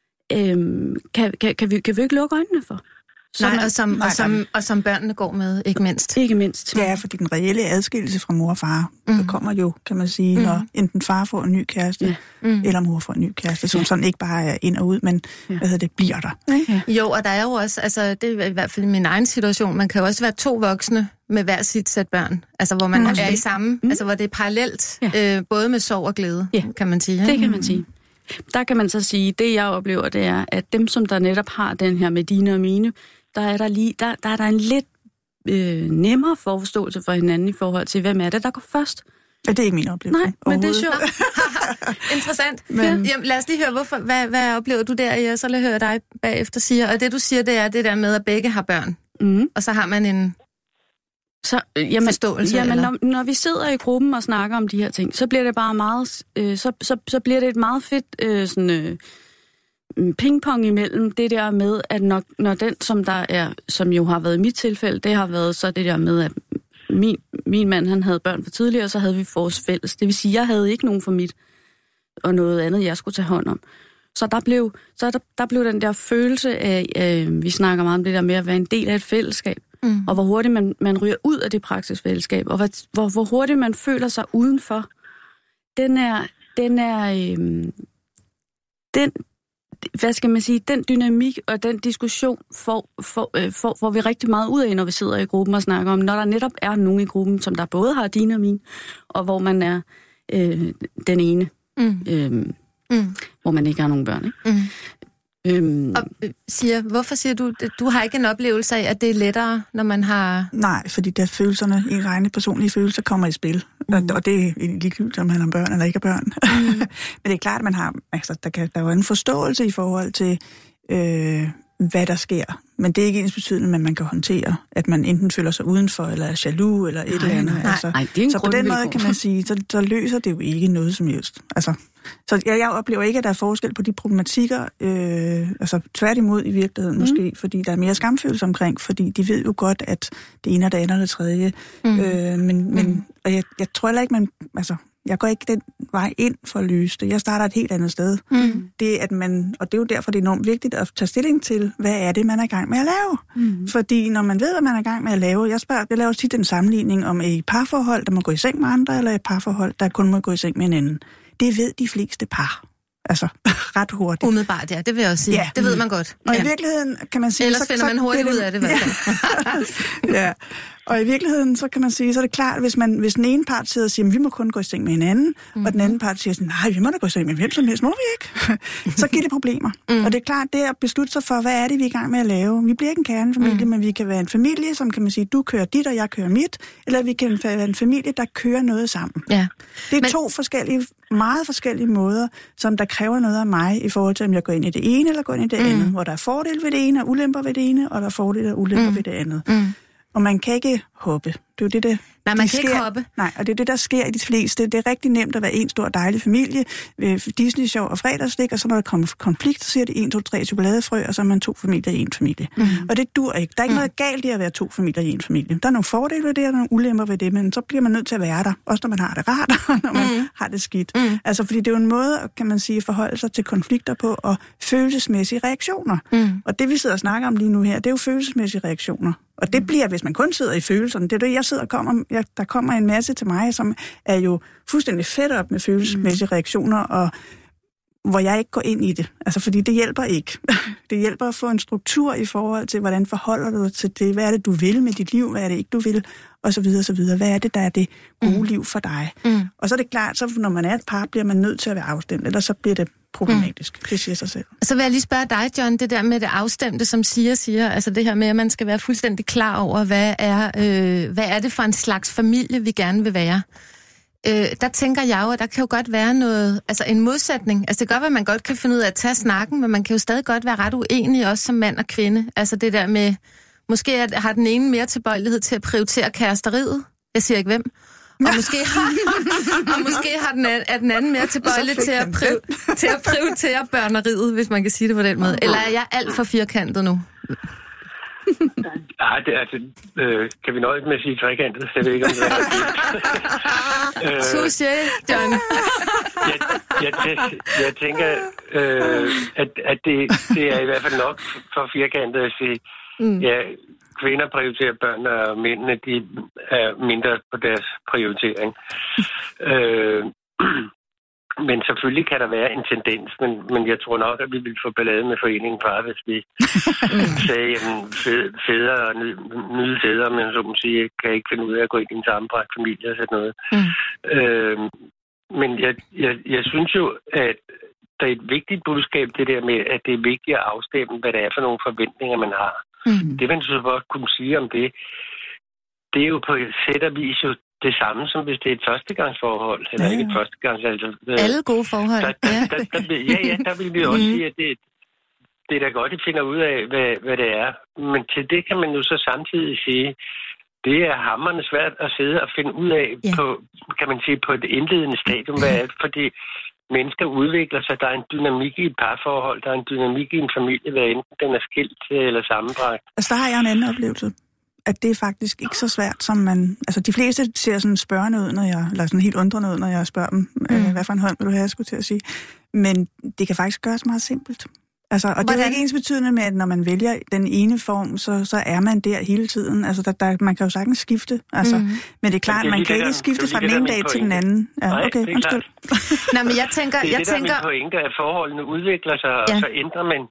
Øhm, kan, kan, kan, vi, kan vi ikke lukke øjnene for? Som nej, og som, nej, og, som, og som børnene går med, ikke mindst. Ikke mindst. Ja, fordi den reelle adskillelse fra mor og far, mm. der kommer jo, kan man sige, mm. når enten far får en ny kæreste, ja. mm. eller mor får en ny kæreste, som ja. sådan ikke bare er ind og ud, men ja. hvad hedder det, bliver der. Ja. Jo, og der er jo også, altså det er i hvert fald min egen situation, man kan jo også være to voksne med hver sit sæt børn, altså hvor man mm. er i samme, mm. altså hvor det er parallelt, ja. øh, både med sorg og glæde, ja. kan man sige. Det kan man sige. Der kan man så sige, det jeg oplever, det er, at dem, som der netop har den her med dine og mine, der er der, lige, der, der, er der en lidt øh, nemmere forståelse for hinanden i forhold til, hvem er det, der går først. Ja, det er ikke min oplevelse. Nej, men det er sjovt. Interessant. Men... Jamen, lad os lige høre, hvorfor, hvad, hvad oplever du der, ja, så lad høre dig bagefter sige. Og det, du siger, det er det der med, at begge har børn. Mm. Og så har man en... Så, jamen, forståelse, jamen når, når vi sidder i gruppen og snakker om de her ting, så bliver det bare meget, øh, så, så, så bliver det et meget fedt øh, sådan, øh, pingpong imellem det der med, at når, når den, som der er, som jo har været i mit tilfælde, det har været så det der med, at min, min mand, han havde børn for tidligere, og så havde vi vores fælles. Det vil sige, jeg havde ikke nogen for mit, og noget andet, jeg skulle tage hånd om. Så der blev, så der, der blev den der følelse af, øh, vi snakker meget om det der med at være en del af et fællesskab. Mm. Og hvor hurtigt man, man ryger ud af det praksisfællesskab, og hvor, hvor, hvor hurtigt man føler sig udenfor, den er, den er, øhm, den, hvad skal man sige, den dynamik og den diskussion får, får, øh, får, får vi rigtig meget ud af, når vi sidder i gruppen og snakker om, når der netop er nogen i gruppen, som der både har dine og mine, og hvor man er øh, den ene, mm. Øh, mm. hvor man ikke har nogen børn, ikke? Mm. Øhm. Og siger, hvorfor siger du, du har ikke en oplevelse af, at det er lettere, når man har... Nej, fordi der følelserne, en egne personlige følelser, kommer i spil. Mm. Og, og det er ligegyldigt, om man har børn eller ikke har børn. Mm. Men det er klart, at man har, altså, der, kan, der er jo en forståelse i forhold til, øh, hvad der sker. Men det er ikke ens betydende, at man kan håndtere, at man enten føler sig udenfor, eller er jaloux, eller et nej, eller andet. Nej, altså, nej, det er en så på den måde kan man sige, så, så løser det jo ikke noget som helst. Altså, så jeg, jeg oplever ikke, at der er forskel på de problematikker, øh, altså tværtimod i virkeligheden mm. måske, fordi der er mere skamfølelse omkring, fordi de ved jo godt, at det ene er det andet og det tredje. Mm. Øh, men men mm. og jeg, jeg tror heller ikke, man... Altså, jeg går ikke den vej ind for at løse det. Jeg starter et helt andet sted. Mm. Det at man, og det er jo derfor, det er enormt vigtigt at tage stilling til, hvad er det, man er i gang med at lave. Mm. Fordi når man ved, hvad man er i gang med at lave, jeg, spørger, jeg laver tit en sammenligning om et parforhold, der må gå i seng med andre, eller et parforhold, der kun må gå i seng med en anden. Det ved de fleste par. Altså, ret hurtigt. Umiddelbart, ja, det vil jeg også sige. Ja. Det ved man godt. Og ja. i virkeligheden kan man sige... Ellers så, finder så, man hurtigt det, ud af det, hvad ja. ja. Og i virkeligheden, så kan man sige, så er det klart, hvis, man, hvis den ene part sidder og siger, at vi må kun gå i seng med hinanden, mm-hmm. og den anden part siger, nej, vi må da gå i seng med hvem som helst, må vi ikke? Så giver det problemer. Mm. Og det er klart, det er at beslutte sig for, hvad er det, vi er i gang med at lave. Vi bliver ikke en kernefamilie, mm. men vi kan være en familie, som kan man sige, du kører dit, og jeg kører mit, eller vi kan være en familie, der kører noget sammen. Ja. Det er men... to forskellige, meget forskellige måder, som der kræver noget af mig, i forhold til, om jeg går ind i det ene, eller går ind i det mm. andet, hvor der er fordele ved det ene, og ulemper ved det ene, og der er fordele og ulemper mm. ved det andet. Mm. Og man kan ikke hoppe. Det er jo det, der... Nej, man kan sker, ikke hoppe. Nej, og det er det, der sker i de fleste. Det er rigtig nemt at være en stor dejlig familie, Disney-show og fredagslik, og så når der kommer konflikt, så siger det en, to, tre chokoladefrø, og så er man to familier i en familie. Mm. Og det dur ikke. Der er ikke mm. noget galt i at være to familier i en familie. Der er nogle fordele ved det, og nogle ulemper ved det, men så bliver man nødt til at være der. Også når man har det rart, og når man mm. har det skidt. Mm. Altså, fordi det er jo en måde, kan man sige, at forholde sig til konflikter på, og følelsesmæssige reaktioner. Mm. Og det, vi sidder og snakker om lige nu her, det er jo følelsesmæssige reaktioner. Og det bliver, hvis man kun sidder i følelserne. Det er det, jeg sidder og kommer... Jeg, der kommer en masse til mig, som er jo fuldstændig fedt op med følelsesmæssige reaktioner, og hvor jeg ikke går ind i det. Altså, fordi det hjælper ikke. Det hjælper at få en struktur i forhold til, hvordan forholder du dig til det? Hvad er det, du vil med dit liv? Hvad er det ikke, du vil? Og så videre, så videre. Hvad er det, der er det gode mm. liv for dig? Mm. Og så er det klart, så når man er et par, bliver man nødt til at være afstemt, ellers så bliver det problematisk. Mm. Det siger sig selv. Så vil jeg lige spørge dig, John, det der med det afstemte, som siger, siger, altså det her med, at man skal være fuldstændig klar over, hvad er, øh, hvad er det for en slags familie, vi gerne vil være? Øh, der tænker jeg jo, at der kan jo godt være noget, altså en modsætning. Altså det kan godt være, at man godt kan finde ud af at tage snakken, men man kan jo stadig godt være ret uenig, også som mand og kvinde. Altså det der med, måske har den ene mere tilbøjelighed til at prioritere kæresteriet. Jeg siger ikke hvem. Og måske har, og måske har den, er den anden mere tilbøjelig til at, priv, til at prioritere børneriet, hvis man kan sige det på den måde. Eller er jeg alt for firkantet nu? Nej, det er altså... Øh, kan vi nøjes med at sige trekantet? Jeg ved ikke, om det er rigtigt. Touché, John. jeg, jeg, jeg tænker, øh, at, at det, det er i hvert fald nok for firkantet at sige, mm. ja, kvinder prioriterer børn, og mændene, de er mindre på deres prioritering. øh, Men selvfølgelig kan der være en tendens, men, men jeg tror nok, at vi vil få ballade med foreningen fra, hvis vi sagde, at fædre og nye fædre, men som man siger, kan ikke finde ud af at gå ind i en sammenbragt familie og sådan noget. Mm. Øh, men jeg, jeg, jeg synes jo, at der er et vigtigt budskab, det der med, at det er vigtigt at afstemme, hvad det er for nogle forventninger, man har. Mm. Det, man så godt kunne sige om det, det er jo på sæt og vis jo det samme, som hvis det er et førstegangsforhold, eller ja, ja. ikke et førstegangs... Altså, alle gode forhold. Der, der, der, der, der, ja, ja, der vil vi også mm. sige, at det, det er da godt, at finder ud af, hvad, hvad det er. Men til det kan man jo så samtidig sige, det er hamrende svært at sidde og finde ud af, ja. på, kan man sige, på et indledende stadium, hvad er det, fordi mennesker udvikler sig, der er en dynamik i et parforhold, der er en dynamik i en familie, hvad enten den er skilt eller sammenbragt. Altså, der har jeg en anden oplevelse. At det er faktisk ikke så svært, som man... Altså, de fleste ser sådan spørgende ud, når jeg... Eller sådan helt undrende ud, når jeg spørger dem, mm. øh, hvad for en hånd vil du have, jeg skulle til at sige. Men det kan faktisk gøres meget simpelt. Altså, og det er ikke ens betydende med, at når man vælger den ene form, så, så er man der hele tiden. Altså, der, der, man kan jo sagtens skifte. Altså, mm. Men det er klart, at man kan ikke skifte fra den ene dag til den anden. Ja, Nej, okay, undskyld. Nej, men jeg tænker... Det er jeg det, der tænker... er min pointe, at forholdene udvikler sig, ja. og så ændrer man...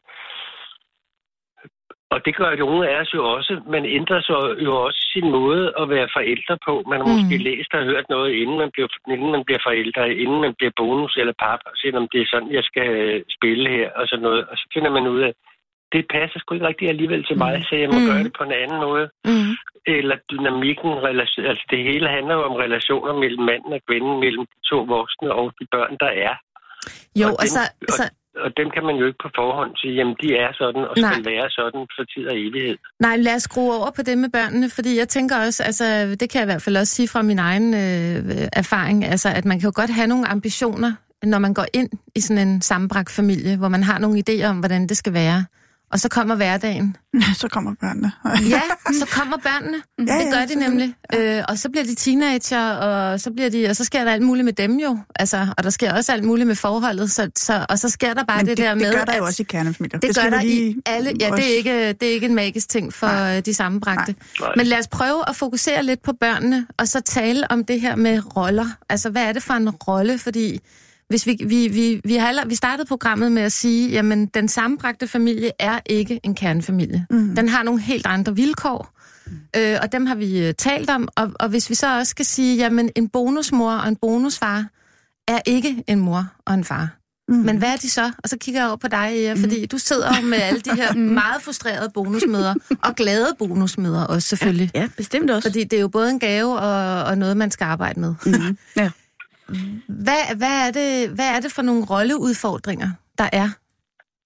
Og det gør nogle af os jo også. Man ændrer så jo også sin måde at være forældre på. Man har mm. måske læst og hørt noget, inden man bliver, inden man bliver forældre, inden man bliver bonus eller pap, og siger, om det er sådan, jeg skal spille her, og sådan noget. Og så finder man ud af, det passer sgu ikke rigtig alligevel til mig, så jeg må mm. gøre det på en anden måde. Mm. Eller dynamikken, altså det hele handler jo om relationer mellem manden og kvinden, mellem de to voksne og de børn, der er. Jo, og altså... dem, og, Og dem kan man jo ikke på forhånd sige, jamen de er sådan, og skal Nej. være sådan for tid og evighed. Nej, lad os skrue over på det med børnene, fordi jeg tænker også, altså det kan jeg i hvert fald også sige fra min egen øh, erfaring, altså at man kan jo godt have nogle ambitioner, når man går ind i sådan en sammenbragt familie, hvor man har nogle idéer om, hvordan det skal være. Og så kommer hverdagen. Så kommer børnene. Ja, så kommer børnene. Ja, det gør ja, de nemlig. Ja. Øh, og så bliver de teenager, og så bliver de, og så sker der alt muligt med dem jo. Altså, og der sker også alt muligt med forholdet. Så, så, og så sker der bare det, det der med... det gør der at, jo også i kernefamilier. Det, det gør der lige... i alle... Ja, det er, ikke, det er ikke en magisk ting for Nej. de sammenbragte. Nej. Men lad os prøve at fokusere lidt på børnene, og så tale om det her med roller. Altså, hvad er det for en rolle? Fordi... Hvis vi, vi, vi, vi, har, vi startede programmet med at sige, jamen den sammenbragte familie er ikke en kernefamilie. Mm. Den har nogle helt andre vilkår, mm. øh, og dem har vi talt om. Og, og hvis vi så også skal sige, jamen en bonusmor og en bonusfar er ikke en mor og en far. Mm. Men hvad er de så? Og så kigger jeg over på dig, Ea, mm. fordi du sidder jo med alle de her meget frustrerede bonusmøder, og glade bonusmøder også selvfølgelig. Ja, ja, bestemt også. Fordi det er jo både en gave og, og noget, man skal arbejde med. Mm. Ja. Hvad, hvad, er det, hvad er det for nogle rolleudfordringer, der er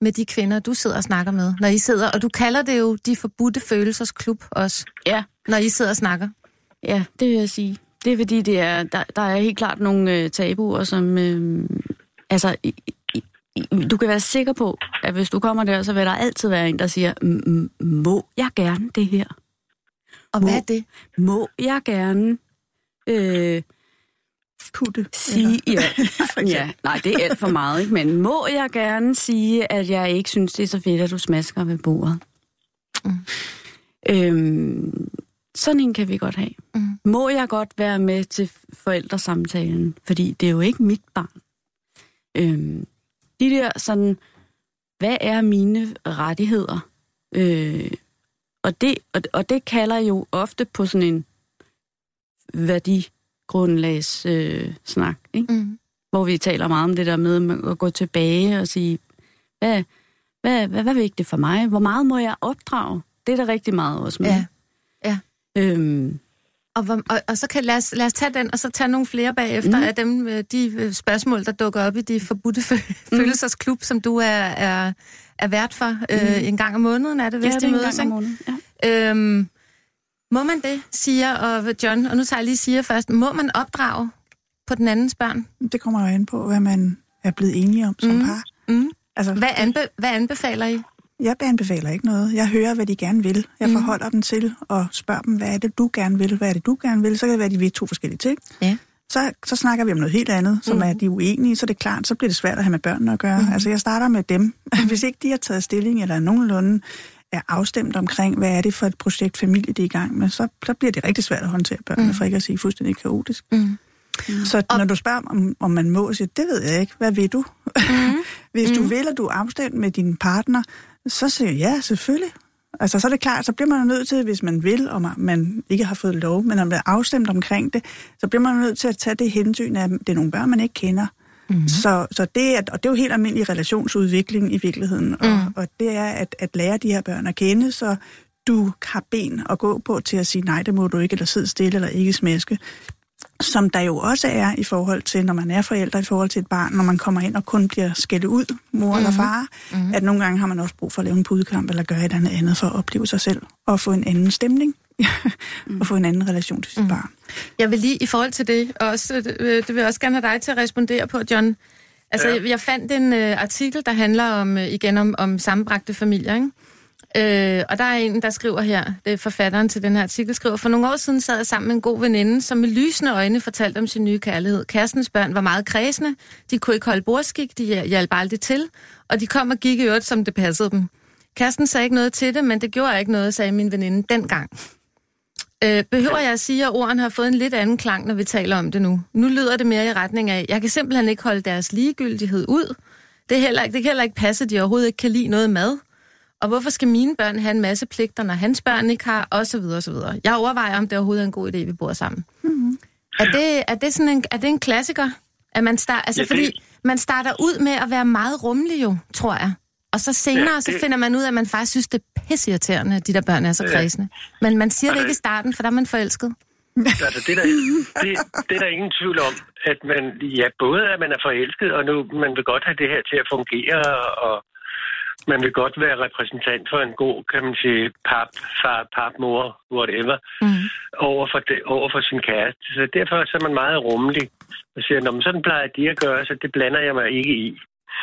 med de kvinder, du sidder og snakker med, når I sidder, og du kalder det jo de forbudte følelsers klub også, ja. Når I sidder og snakker? Ja, det vil jeg sige. Det er fordi, det er, der, der er helt klart nogle øh, tabuer, som... Øh, altså, i, i, du kan være sikker på, at hvis du kommer der, så vil der altid være en, der siger, må jeg gerne det her? Og må, hvad er det? Må jeg gerne... Øh, Putte. Sige, ja, ja, nej, det er alt for meget, ikke? Men må jeg gerne sige, at jeg ikke synes, det er så fedt, at du smasker ved bordet? Mm. Øhm, sådan en kan vi godt have. Mm. Må jeg godt være med til forældresamtalen? Fordi det er jo ikke mit barn. Øhm, de der sådan, hvad er mine rettigheder? Øh, og, det, og, og det kalder jo ofte på sådan en værdi grundlags øh, snak, ikke? Mm. Hvor vi taler meget om det der med at gå tilbage og sige, hvad, hvad, hvad, hvad er vigtigt for mig? Hvor meget må jeg opdrage? Det er der rigtig meget også med. Ja. Ja. Øhm. Og, og, og så kan lad os, lad os tage den, og så tage nogle flere bagefter mm. af dem, de spørgsmål, der dukker op i de forbudte mm. følelsers klub, som du er, er, er vært for mm. øh, en gang om måneden, er det vist, ja, de mødes, en gang om måneden. Ja. Øhm, Må man det, siger og John, og nu tager jeg lige siger først, må man opdrage på den andens børn? Det kommer jo an på, hvad man er blevet enige om som mm. par. Mm. Altså, hvad, anbe- hvad anbefaler I? Jeg anbefaler ikke noget. Jeg hører, hvad de gerne vil. Jeg mm. forholder dem til og spørger dem, hvad er det, du gerne vil? Hvad er det, du gerne vil? Så kan det være, at de ved to forskellige ting. Ja. Så, så snakker vi om noget helt andet, som mm. er de uenige, så det er klart, så bliver det svært at have med børnene at gøre. Mm. Altså, jeg starter med dem. Mm. Hvis ikke de har taget stilling eller nogenlunde er afstemt omkring, hvad er det for et projekt familie, de er i gang med, så, så bliver det rigtig svært at håndtere børnene, mm. for ikke at sige fuldstændig kaotisk. Mm. Mm. Så og når du spørger, om, om man må, siger, det ved jeg ikke. Hvad vil du? Mm. Hvis mm. du vil, at du er afstemt med din partner, så siger jeg, ja, selvfølgelig. Altså, så er det klart, så bliver man nødt til, hvis man vil, og man ikke har fået lov, men om det er afstemt omkring det, så bliver man nødt til at tage det hensyn, at det er nogle børn, man ikke kender. Mm. Så, så det er, og det er jo helt almindelig relationsudvikling i virkeligheden, mm. og, og det er at, at lære de her børn at kende, så du har ben at gå på til at sige, nej, det må du ikke, eller sidde stille, eller ikke smæske. Som der jo også er i forhold til, når man er forældre i forhold til et barn, når man kommer ind og kun bliver skældt ud, mor mm. eller far, mm. at nogle gange har man også brug for at lave en pudekamp, eller gøre et andet andet for at opleve sig selv, og få en anden stemning, mm. og få en anden relation til sit mm. barn. Jeg vil lige i forhold til det, også, det vil jeg også gerne have dig til at respondere på, John. Altså, ja. jeg fandt en uh, artikel, der handler om, uh, igen om, om sammenbragte familier, ikke? Øh, og der er en, der skriver her, det er forfatteren til den her artikel, skriver, for nogle år siden sad jeg sammen med en god veninde, som med lysende øjne fortalte om sin nye kærlighed. Kærestens børn var meget kredsende, de kunne ikke holde bordskik, de hjalp aldrig til, og de kom og gik i øvrigt, som det passede dem. Kæresten sagde ikke noget til det, men det gjorde ikke noget, sagde min veninde dengang. Øh, behøver jeg at sige, at ordene har fået en lidt anden klang, når vi taler om det nu? Nu lyder det mere i retning af, jeg kan simpelthen ikke holde deres ligegyldighed ud. Det, er heller, det kan heller ikke passe, at de overhovedet ikke kan lide noget mad. Og hvorfor skal mine børn have en masse pligter, når hans børn ikke har, og så videre, og så videre. Jeg overvejer, om det overhovedet er en god idé, vi bor sammen. Mm-hmm. Er, det, er, det sådan en, er det en klassiker? At man start, altså, ja, det... Fordi man starter ud med at være meget rummelig jo, tror jeg. Og så senere, ja, det... så finder man ud af, at man faktisk synes, det er pisseirriterende, at de der børn er så kredsende. Ja. Men man siger altså, det ikke i starten, for der er man forelsket. Altså, det er der, det, det er der ingen tvivl om, at man, ja, både at man er forelsket, og nu man vil godt have det her til at fungere, og man vil godt være repræsentant for en god, kan man sige, pap, far, pap, mor, whatever, mm. over, for det, over for sin kæreste. Så derfor så er man meget rummelig og siger, når man sådan plejer de at gøre, så det blander jeg mig ikke i.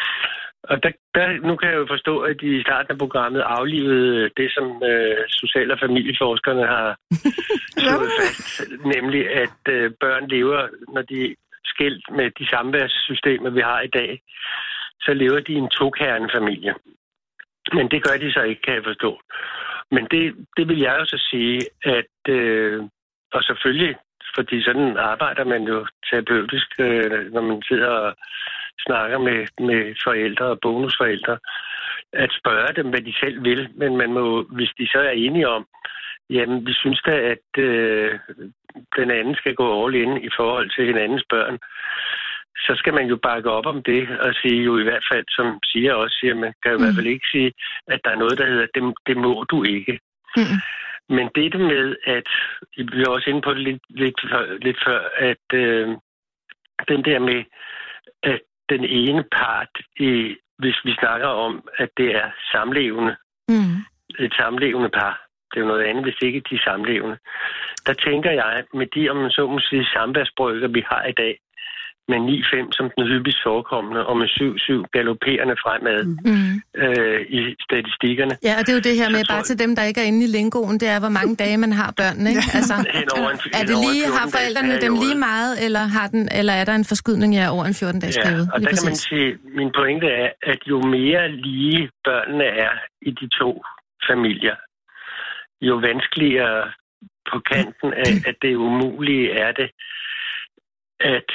Og der, der, nu kan jeg jo forstå, at de i starten af programmet aflivede det, som øh, social- og familieforskerne har slået fast, nemlig at øh, børn lever, når de er skilt med de samværssystemer, vi har i dag, så lever de i en tokernefamilie. Men det gør de så ikke, kan jeg forstå. Men det, det vil jeg jo så sige, at øh, og selvfølgelig, fordi sådan arbejder man jo terapeutisk, øh, når man sidder og snakker med, med forældre og bonusforældre, at spørge dem, hvad de selv vil. Men man må, hvis de så er enige om, jamen, vi synes da, at øh, den anden skal gå all in i forhold til hinandens børn, så skal man jo bakke op om det og sige jo i hvert fald, som siger også, siger, man kan jo mm. i hvert fald ikke sige, at der er noget, der hedder, det, det må du ikke. Mm. Men det det med, at vi er også inde på det lidt, lidt, før, lidt før, at øh, den der med, at den ene part i hvis vi snakker om, at det er samlevende, mm. et samlevende par, det er jo noget andet, hvis ikke de er samlevende. Der tænker jeg, med de, om man så må sige, samværsbrøker, vi har i dag, med ni fem som den hyppigst forekommende, og med syv syv galopperende fremad mm. øh, i statistikkerne. Ja, og det er jo det her med, bare til dem, der ikke er inde i lingoen, det er, hvor mange dage man har børn, ikke? Altså, er det lige, har forældrene dem lige meget, eller, har den, eller er der en forskydning ja, over en fjorten-dages ja, periode? Og der kan man sige, min pointe er, at jo mere lige børnene er i de to familier, jo vanskeligere på kanten af, at det umulige er det, at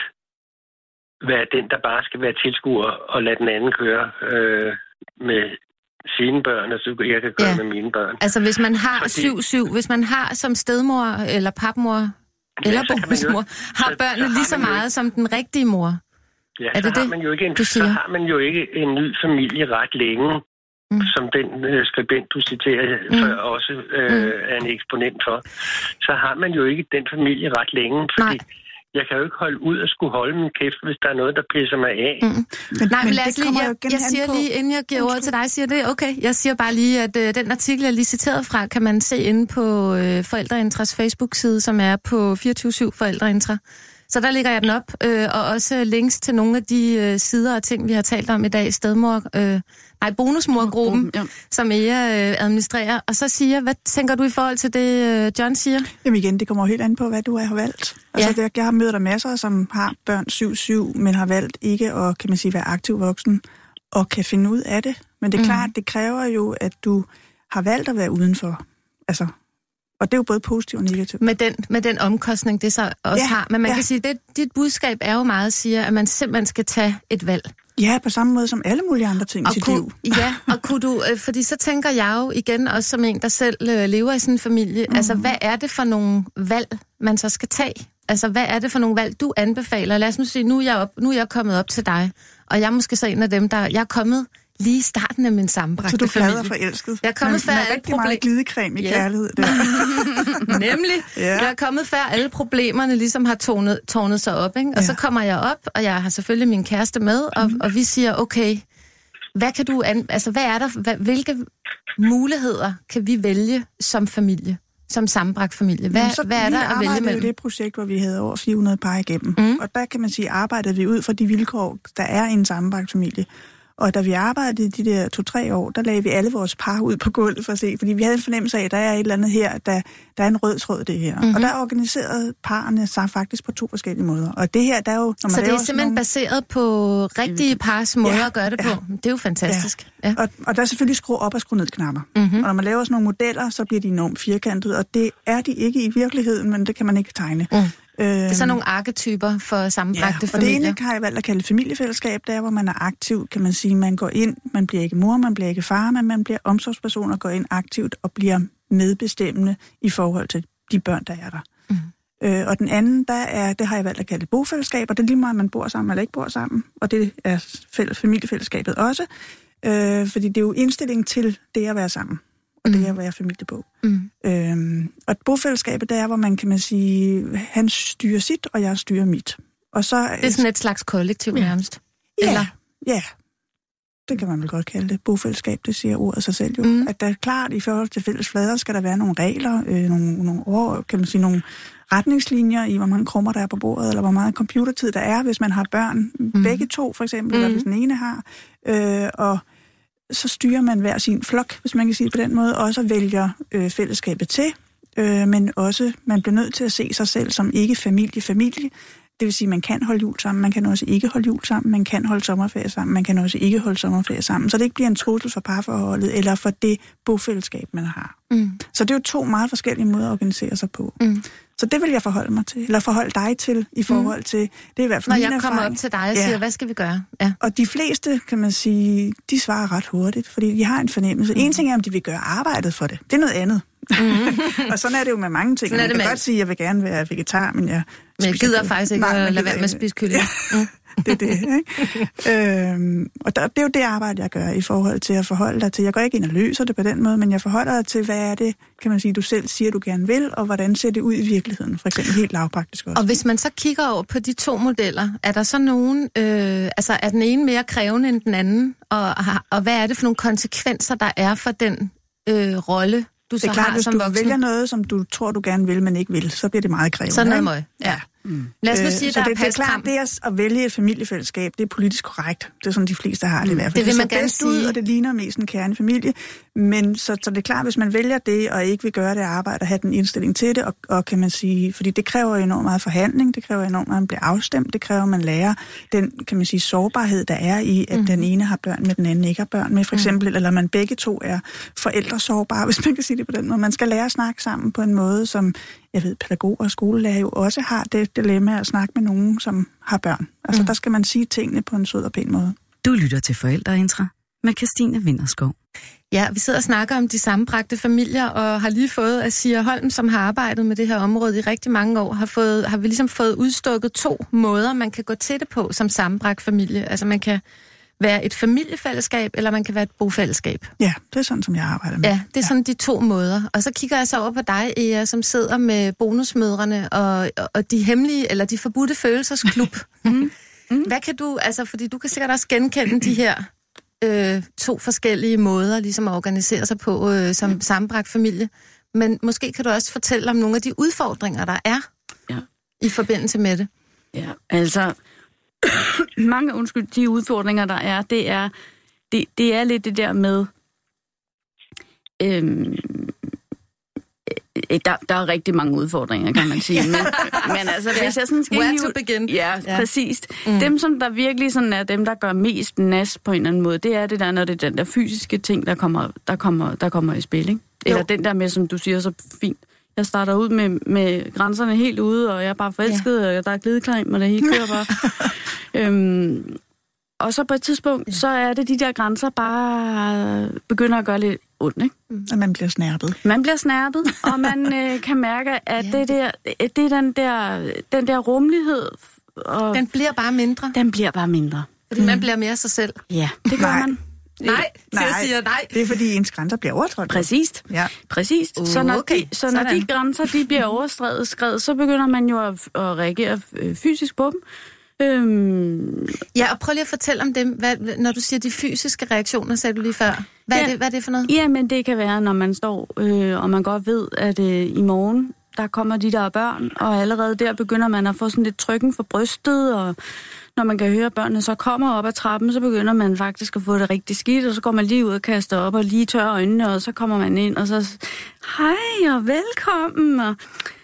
være den, der bare skal være tilskuer og lade den anden køre øh, med sine børn, og så jeg kan køre ja. med mine børn. Altså hvis man har syv syv, hvis man har som stedmor eller papmor ja, eller bonusmor, har så, børnene så lige så meget som den rigtige mor. Ja, er så, det har det, man jo ikke en, så har man jo ikke en ny familie ret længe, mm. som den øh, skribent, du citerer mm. før, også øh, mm. er en eksponent for. Så har man jo ikke den familie ret længe, fordi Nej. Jeg kan jo ikke holde ud og skulle holde min kæft, hvis der er noget, der pisser mig af. Mm. Men, Nej, men lad os lige, jeg, jeg siger lige, inden jeg giver ordet til dig, siger det, okay, jeg siger bare lige, at øh, den artikel, jeg lige citeret fra, kan man se inde på øh, Forældreintras Facebook-side, som er på fireogtyve syv Forældreintra. Så der lægger jeg den op, øh, og også links til nogle af de øh, sider og ting, vi har talt om i dag. Stedmor, øh, nej, bonusmorgruppen, ja. Som Ea øh, administrerer. Og så siger, hvad tænker du i forhold til det, øh, John siger? Jamen igen, det kommer helt an på, hvad du har valgt. Altså, ja. Jeg har mødt der masser, som har børn syv syv, men har valgt ikke at, kan man sige, være aktiv voksen, og kan finde ud af det. Men det er mm. klart, det kræver jo, at du har valgt at være udenfor. Altså... Og det er jo både positivt og negativt. Med den, med den omkostning, det så også ja, har. Men man ja. kan sige, at dit budskab er jo meget, siger, at man simpelthen skal tage et valg. Ja, på samme måde som alle mulige andre ting i sit liv. Ja, og kunne du, fordi så tænker jeg jo igen, også som en, der selv øh, lever i sådan en familie, mm. altså hvad er det for nogle valg, man så skal tage? Altså hvad er det for nogle valg, du anbefaler? Lad os nu sige, nu er jeg, op, nu er jeg kommet op til dig, og jeg er måske så en af dem, der, jeg er kommet lige i starten af min sammenbragte familie. Så du er glad og forelsket. Jeg er kommet før alle rigtig meget glidecreme i ja. kærlighed. Der. Nemlig. Ja. Jeg er kommet før alle problemerne ligesom har tårnet, tårnet sig op. Ikke? Og ja. Så kommer jeg op, og jeg har selvfølgelig min kæreste med, og, mm. og vi siger, okay, hvad kan du an, altså hvad er der, hvad, hvilke muligheder kan vi vælge som familie? Som sammenbragt familie. Hvad, så, hvad er der at vælge mellem? Vi det projekt, hvor vi havde over fire hundrede par igennem. Mm. Og der kan man sige, arbejdede vi ud fra de vilkår, der er i en sammenbragt familie. Og da vi arbejdede de der to-tre år, der lagde vi alle vores par ud på gulvet for at se, fordi vi havde en fornemmelse af, at der er et eller andet her, der, der er en rød tråd det her. Mm-hmm. Og der organiserede parerne sig faktisk på to forskellige måder. Og det her, der er jo... Når man så det er simpelthen nogle... baseret på rigtige pars måder ja, at gøre det ja. på? Det er jo fantastisk. Ja. Ja. Og, og der er selvfølgelig skrue op og skrue ned knapper. Mm-hmm. Og når man laver sådan nogle modeller, så bliver de enormt firkantede, og det er de ikke i virkeligheden, men det kan man ikke tegne. Mm. Det er sådan nogle arketyper for sammenbragte ja, familier. Og det ene har jeg valgt at kalde familiefællesskab, der hvor man er aktiv, kan man sige, man går ind, man bliver ikke mor, man bliver ikke far, men man bliver omsorgsperson og går ind aktivt og bliver medbestemmende i forhold til de børn, der er der. Mm. Øh, og den anden, der er, det har jeg valgt at kalde bofællesskab, og det er lige meget, man bor sammen eller ikke bor sammen, og det er fælles, familiefællesskabet også, øh, fordi det er jo indstilling til det at være sammen. Og det er, hvad jeg er familie på. Mm. Øhm, og bofællesskabet, der er, hvor man kan man sige, han styrer sit, og jeg styrer mit. Og så, det er sådan et slags kollektiv nærmest? Ja, eller? ja. Det kan man vel godt kalde det. Bofællesskab, det siger ordet sig selv jo. Mm. At der er klart, i forhold til fælles flader, skal der være nogle regler, øh, nogle, nogle, over, kan man sige, nogle retningslinjer i, hvor mange krummer der er på bordet, eller hvor meget computertid der er, hvis man har børn. Mm. Begge to, for eksempel, mm. eller hvis den ene har. Øh, og så styrer man hver sin flok, hvis man kan sige på den måde, og så vælger øh, fællesskabet til, øh, men også, man bliver nødt til at se sig selv som ikke familie-familie. Det vil sige, man kan holde jul sammen, man kan også ikke holde jul sammen, man kan holde sommerferie sammen, man kan også ikke holde sommerferie sammen, så det ikke bliver en trussel for parforholdet, eller for det bofællesskab, man har. Mm. Så det er jo to meget forskellige måder at organisere sig på. Mm. Så det vil jeg forholde mig til, eller forholde dig til, i forhold til, det er i hvert fald når min jeg kommer erfaring. Op til dig og siger, ja. Hvad skal vi gøre? Ja. Og de fleste, kan man sige, de svarer ret hurtigt, fordi de har en fornemmelse. Mm. En ting er, om de vil gøre arbejdet for det. Det er noget andet. Mm. Og sådan er det jo med mange ting. Man kan med... godt sige, at jeg vil gerne være vegetar, men jeg Men jeg gider faktisk ikke nej, at lade være med at spise kylling. Ja. Mm. Det er det, ikke? øhm, og der, det er jo det arbejde, jeg gør i forhold til at forholde dig til. Jeg går ikke ind og løser det på den måde, men jeg forholder dig til, hvad er det, kan man sige, du selv siger, du gerne vil, og hvordan ser det ud i virkeligheden, for eksempel helt lavpraktisk også. Og hvis man så kigger over på de to modeller, er der så nogen, øh, altså er den ene mere krævende end den anden, og, og hvad er det for nogle konsekvenser, der er for den øh, rolle, du så det er klart, har hvis som du voksen? vælger noget, som du tror, du gerne vil, men ikke vil, så bliver det meget krævende. Sådan noget møg, ja. Mm. Lad os nu sige, så der det, er det er klart, det er at vælge et familiefællesskab, det er politisk korrekt. Det er sådan, de fleste har det i hvert fald. Det vil man det gerne sige. Ud, og det ligner mest en kernefamilie. Men så, så det er klart, hvis man vælger det, og ikke vil gøre det arbejde, og have den indstilling til det, og, og kan man sige, fordi det kræver enormt meget forhandling, det kræver enormt meget, at man bliver afstemt, det kræver, at man lærer den, kan man sige, sårbarhed, der er i, at mm. den ene har børn med, den anden ikke har børn med, for eksempel, mm. eller man begge to er forældresårbare, hvis man kan sige det på den måde. Man skal lære at snakke sammen på en måde, som jeg ved, pædagoger og skolelærer jo også har det dilemma at snakke med nogen, som har børn. Altså, mm. der skal man sige tingene på en sød og pæn måde. Du lytter til Forældreintra med Christine Vinterskov. Ja, vi sidder og snakker om de sammenbragte familier, og har lige fået af Sia Holm, som har arbejdet med det her område i rigtig mange år, har, fået, har vi ligesom fået udstukket to måder, man kan gå til det på som sammenbragt familie. Altså, man kan være et familiefællesskab, eller man kan være et bofællesskab. Ja, det er sådan, som jeg arbejder med. Ja, det er ja. sådan de to måder. Og så kigger jeg så over på dig, Ea, som sidder med bonusmødrene og, og de hemmelige, eller de forbudte følelsesklub. mm. Mm. Hvad kan du, altså, fordi du kan sikkert også genkende de her øh, to forskellige måder, ligesom at organisere sig på øh, som sammenbragt familie. Men måske kan du også fortælle om nogle af de udfordringer, der er ja. i forbindelse med det. Ja, altså... mange, undskyld, de udfordringer, der er, det er, det, det er lidt det der med, øhm, der, der er rigtig mange udfordringer, kan man sige. Men, men altså, hvis jeg sådan skal... Where to begin. Ja, ja. præcist. Mm. Dem, som der virkelig sådan er dem, der gør mest nas på en eller anden måde, det er det der, når det er den der fysiske ting, der kommer, der kommer, der kommer i spil, ikke? Eller jo. Den der med, som du siger så fint, jeg starter ud med, med grænserne helt ude, og jeg er bare forelsket, ja. Og der er glidecreme, og det hele kører bare. øhm, og så på et tidspunkt, ja. Så er det de der grænser bare begynder at gøre lidt ondt, ikke? Og man bliver snærpet. Man bliver snærpet, og man øh, kan mærke, at ja. det, der, det er den der, den der rummelighed. Og den bliver bare mindre. Den bliver bare mindre. Fordi mm. man bliver mere sig selv. Ja, det gør Nej. man. Nej, nej, jeg siger nej. Det er fordi ens grænser bliver overtrådt. Præcist. Ja. Præcist. Uh, så når, okay. de, så når de grænser de bliver overskredet, skrevet, så begynder man jo at, at reagere fysisk på dem. Øhm... Ja, og prøv lige at fortælle om dem, hvad, når du siger de fysiske reaktioner, sagde du lige før. Hvad, ja. er, det, hvad er det for noget? Jamen, det kan være, når man står, øh, og man godt ved, at øh, i morgen, der kommer de der børn, og allerede der begynder man at få sådan lidt trykken for brystet, og når man kan høre, at børnene så kommer op ad trappen, så begynder man faktisk at få det rigtig skidt, og så går man lige ud og kaster op og lige tørrer øjnene, og så kommer man ind, og så, hej og velkommen, og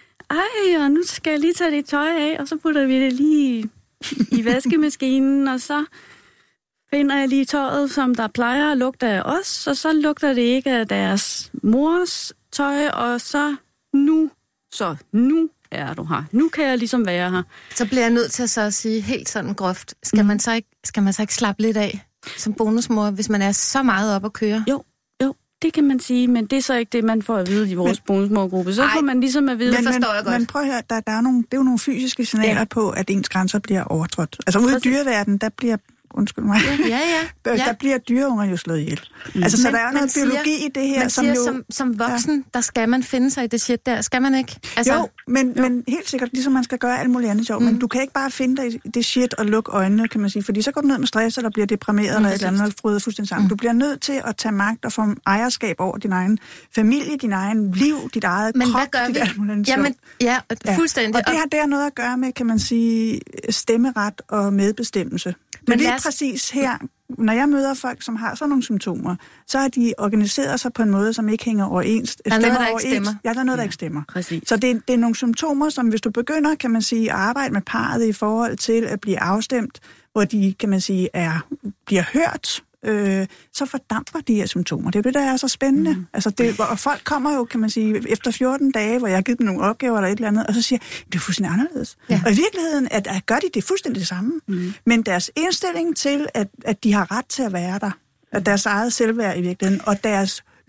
ej, og nu skal jeg lige tage det tøj af, og så putter vi det lige i vaskemaskinen, og så finder jeg lige tøjet, som der plejer at lugte af os, og så lugter det ikke af deres mors tøj, og så nu, så nu er du her. Nu kan jeg ligesom være her. Så bliver jeg nødt til at så sige helt sådan groft, skal, mm. man så ikke, skal man så ikke slappe lidt af som bonusmor, hvis man er så meget op at køre? Jo, jo, det kan man sige, men det er så ikke det, man får at vide i vores bonusmorgruppe. Så ej, får man ligesom at vide, men, forstår jeg godt. Men prøv at høre, der, der er nogle, det er jo nogle fysiske signaler ja. på, at ens grænser bliver overtrådt. Altså ude i dyreverdenen, der bliver undskyld mig. Ja, ja. Der, ja. der bliver dyreunger jo slået ihjel. Mm. Altså, men, så der er jo noget biologi siger, i det her, man som siger, jo... Som, som voksen, ja. Der skal man finde sig i det shit der. Skal man ikke? Altså, jo, men, jo, men helt sikkert, ligesom man skal gøre alt muligt andet sjovt. Mm. Men du kan ikke bare finde dig i det shit og lukke øjnene, kan man sige. Fordi så går du ned med stress, eller bliver deprimeret, mm, eller et eller andet, og fryder fuldstændig sammen. Mm. Du bliver nødt til at tage magt og få ejerskab over din egen familie, din egen liv, dit eget men krop. Men hvad gør dit vi? alt muligt Jamen, ja, fuldstændig. Ja. Og det har der noget at gøre med, kan man sige, stemmeret og medbestemmelse. Men det er os... præcis her, når jeg møder folk, som har sådan nogle symptomer, så har de organiseret sig på en måde, som ikke hænger overens. Der er noget, der ikke stemmer. Ja, der er noget, der ikke stemmer. Præcis. Så det, det er nogle symptomer, som hvis du begynder, kan man sige, at arbejde med parret i forhold til at blive afstemt, hvor de, kan man sige, er, bliver hørt, øh, så fordamper de her symptomer. Det er det, der er så spændende. Mm. Altså det, og folk kommer jo, kan man sige, efter fjorten dage, hvor jeg har givet dem nogle opgaver eller et eller andet, og så siger det er fuldstændig anderledes. Ja. Og i virkeligheden at, at gør de det fuldstændig det samme. Mm. Men deres indstilling til, at, at de har ret til at være der, at deres eget selvværd i virkeligheden, og deres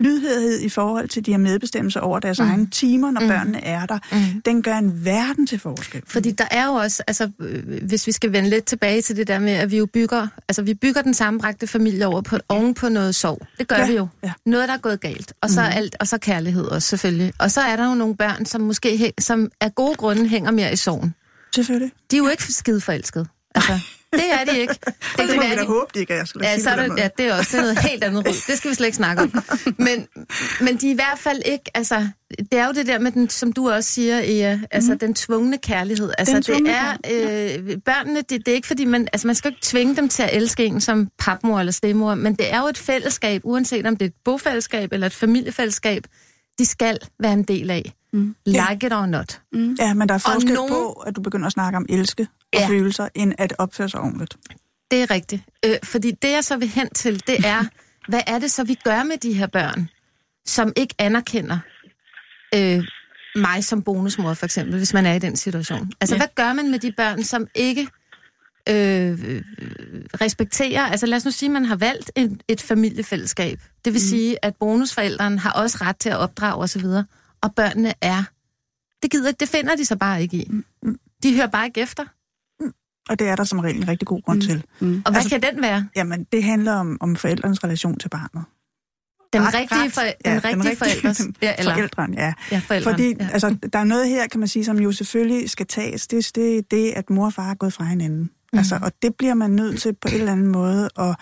lydhørhed i forhold til de her medbestemmelser over deres mm. egne timer, når mm. børnene er der, mm. den gør en verden til forskel. Fordi der er jo også, altså øh, hvis vi skal vende lidt tilbage til det der med, at vi jo bygger, altså vi bygger den sammenbragte familie over på, oven på noget sorg. Det gør ja, vi jo. Ja. Noget, der er gået galt. Og så, mm. alt, og så kærlighed også, selvfølgelig. Og så er der jo nogle børn, som måske som af gode grunde hænger mere i sorgen. Selvfølgelig. De er jo ikke skide forelskede. Altså, det er de ikke. Det, det kan være, de håbe, de ikke er. Jeg ja, så er det, ja, det er også noget helt andet rod. Det skal vi slet ikke snakke om. Men, men de er i hvert fald ikke, altså, det er jo det der med den, som du også siger, Ea, altså mm. den tvungne kærlighed. Altså, det er, øh, børnene, det, det er ikke fordi, man, altså, man skal ikke tvinge dem til at elske en som papmor eller stemmor, men det er jo et fællesskab, uanset om det er et bofællesskab eller et familiefællesskab, de skal være en del af. Mm. Like ja. It or not. Mm. Ja, men der er forskel nogen... på, at du begynder at snakke om elske og ja. følelser, end at opføre sig ordentligt. Det er rigtigt. Øh, fordi det, jeg så vil hen til, det er, hvad er det så, vi gør med de her børn, som ikke anerkender øh, mig som bonusmor, for eksempel, hvis man er i den situation. Altså, ja. Hvad gør man med de børn, som ikke øh, respekterer... Altså, lad os nu sige, at man har valgt en, et familiefællesskab. Det vil mm. sige, at bonusforældrene har også ret til at opdrage osv., og børnene er... Det gider det finder de så bare ikke i. Mm. De hører bare ikke efter. Mm. Og det er der som regel en rigtig god grund mm. til. Mm. Og hvad altså, kan den være? Jamen, det handler om, om forældrenes relation til barnet. Den ret, rigtige, for, ret, den ja, rigtige den rigtige forældres... Ja, eller, forældren, ja. ja forældren, Fordi ja. altså, der er noget her, kan man sige, som jo selvfølgelig skal tages. Det er det, det, at mor og far er gået fra hinanden. Mm. Altså, og det bliver man nødt til på en eller anden måde at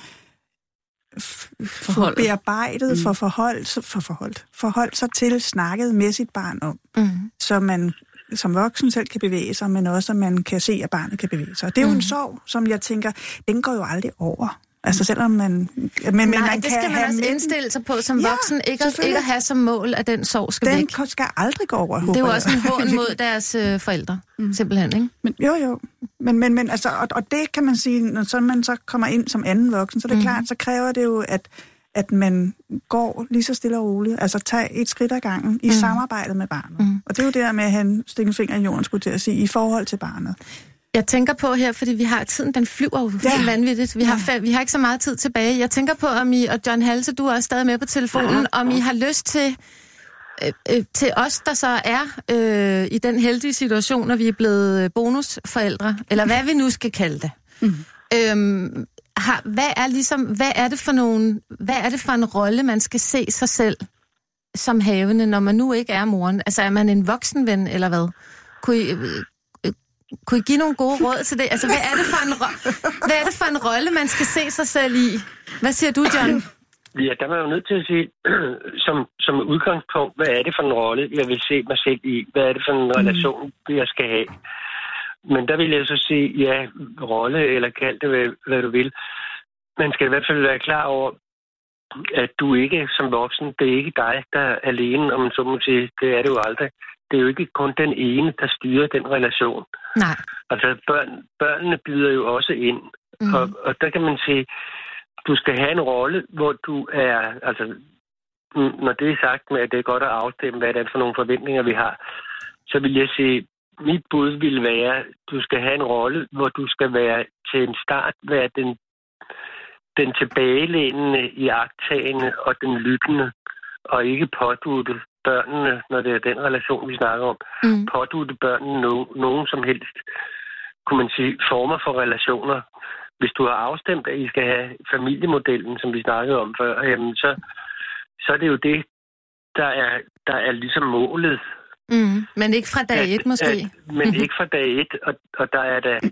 få bearbejdet, mm. for forholdt, for forholdt, forholdt sig til, snakket med sit barn om, mm. så man som voksen selv kan bevæge sig, men også, at man kan se, at barnet kan bevæge sig. Og det er jo mm. en sorg, som jeg tænker, den går jo aldrig over. Altså selvom man... Men, men Nej, man det kan skal man også indstille sig på som ja, voksen, ikke at, ikke at have som mål, at den sorg skal den væk. Den skal aldrig gå over, Det er jo også en hån mod deres øh, forældre, mm. simpelthen, ikke? Men, jo, jo. Men, men, men altså, og, og det kan man sige, når så man så kommer ind som anden voksen, så er det mm. klart, så kræver det jo, at, at man går lige så stille og roligt, altså tage et skridt ad gangen i mm. samarbejdet med barnet. Mm. Og det er jo det der med at have stikke finger i jorden, skulle til at sige, i forhold til barnet. Jeg tænker på her, fordi vi har tiden, den flyver jo ja. helt vanvittigt. Vi har, vi har ikke så meget tid tilbage. Jeg tænker på, om I, og John Halse, du er også stadig med på telefonen, om I har lyst til, øh, øh, til os, der så er øh, i den heldige situation, at vi er blevet bonusforældre, eller hvad vi nu skal kalde det. Mm. Øhm, har, hvad er ligesom, hvad er det for nogle, hvad er det for en rolle, man skal se sig selv som havende, når man nu ikke er moren? Altså, er man en voksenven, eller hvad? Kunne I... Øh, Kunne I give nogle gode råd til det? Altså, hvad er det for en, ro- hvad er det for en rolle, man skal se sig selv i? Hvad siger du, John? Ja, der er man jo nødt til at sige, som, som udgangspunkt, hvad er det for en rolle, jeg vil se mig selv i? Hvad er det for en relation, jeg skal have? Men der vil jeg så sige, ja, rolle, eller kald det, hvad, hvad du vil. Man skal i hvert fald være klar over, at du ikke som voksen, det er ikke dig, der er alene, om man så må sige, det er det jo aldrig. Det er jo ikke kun den ene, der styrer den relation. Nej. Altså, børn, børnene byder jo også ind. Mm. Og, og der kan man sige, du skal have en rolle, hvor du er... Altså, når det er sagt med, at det er godt at afstemme, hvad det er for nogle forventninger, vi har, så vil jeg sige, mit bud vil være, du skal have en rolle, hvor du skal være til en start, være den, den tilbagelænende, iagttagende og den lyttende, og ikke pådutte børnene, når det er den relation, vi snakker om, mm. pådutte børnene no- nogen som helst, kunne man sige, former for relationer. Hvis du har afstemt, at I skal have familiemodellen, som vi snakkede om før, jamen så, så er det jo det, der er, der er ligesom målet. Mm. Men ikke fra dag et, måske? At, men ikke fra dag et, og, og der er der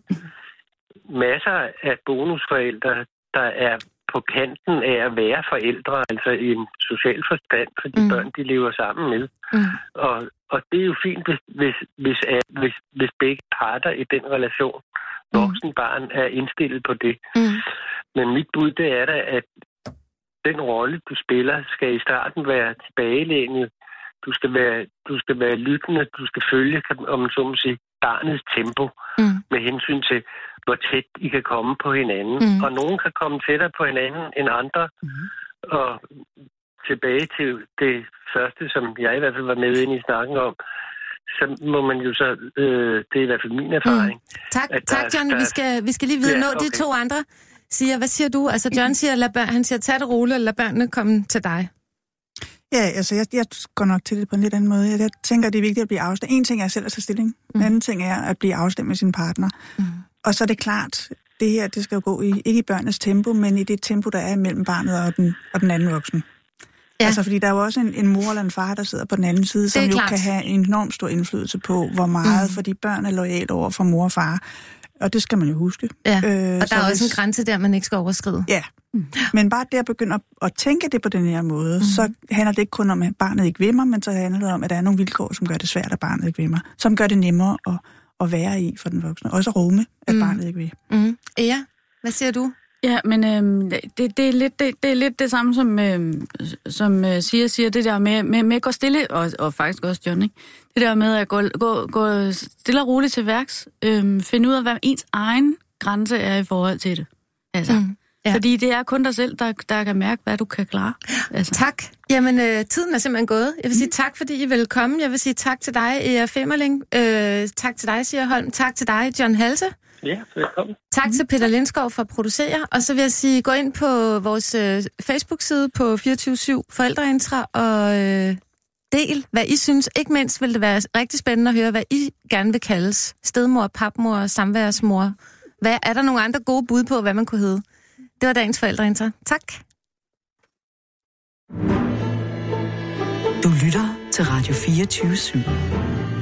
masser af bonusforældre, der er på kanten af at være forældre, altså i en social forstand, for de mm. børn, de lever sammen med. Mm. Og, og det er jo fint, hvis, hvis, hvis, hvis, hvis begge parter i den relation, voksen barn, er indstillet på det. Mm. Men mit bud, det er da, at den rolle, du spiller, skal i starten være tilbagelænet. Du skal være, du skal være lyttende, du skal følge, om man så må sige, barnets tempo mm. med hensyn til, hvor tæt I kan komme på hinanden. Mm. Og nogen kan komme tættere på hinanden end andre. Mm. Og tilbage til det første, som jeg i hvert fald var med inde i snakken om, så må man jo så, øh, det er i hvert fald min erfaring. Mm. Tak, der, tak John. Der, vi, skal, vi skal lige vide, ja, når okay. de to andre siger, hvad siger du? Altså John siger, lad børn, han siger, tag det roligt, og lad børnene komme til dig. Ja, altså jeg, jeg går nok til det på en lidt anden måde. Jeg, jeg tænker, det er vigtigt at blive afstemt. En ting er selv at tage stilling. Mm. En anden ting er at blive afstemt med sin partner. Mm. Og så er det klart, det her det skal jo gå i, ikke i børnenes tempo, men i det tempo, der er mellem barnet og den, og den anden voksen. Ja. Altså, fordi der er jo også en, en mor eller en far, der sidder på den anden side, som jo klart. kan have en enormt stor indflydelse på, hvor meget, mm. fordi børn er loyale over for mor og far. Og det skal man jo huske. Ja. Øh, og der er også hvis... en grænse der, man ikke skal overskride. Ja, mm. men bare det at begynde at, at tænke det på den her måde, mm. så handler det ikke kun om, at barnet ikke vil mig, men så handler det om, at der er nogle vilkår, som gør det svært, at barnet ikke vil mig. Som gør det nemmere at, at være i for den voksne. Også at rumme, at mm. barnet ikke vil. Mm. Ja, hvad siger du? Ja, men øhm, det, det, er lidt, det, det er lidt det samme, som, øhm, som øh, siger, siger det der med, med, med at gå stille, og, og faktisk også John, ikke? Det der med at gå, gå, gå stille og roligt til værks, øhm, finde ud af, hvad ens egen grænse er i forhold til det. Altså, mm, ja. Fordi det er kun dig selv, der, der kan mærke, hvad du kan klare. Altså. Tak. Jamen, øh, tiden er simpelthen gået. Jeg vil sige tak, fordi I vil komme. Jeg vil sige tak til dig, Ea Femmerling. Øh, tak til dig, Sia Holm. Tak til dig, John Halse. Ja, velkommen. Tak til Peter Lindskov for at producere, og så vil jeg sige, gå ind på vores øh, Facebook-side på fireogtyve syv Forældreintra og øh, del, hvad I synes. Ikke mindst vil det være rigtig spændende at høre, hvad I gerne vil kaldes. Stedmor, papmor, samværsmor. Hvad, er der nogle andre gode bud på, hvad man kunne hedde? Det var dagens Forældreintra. Tak. Du lytter til Radio fireogtyve syv.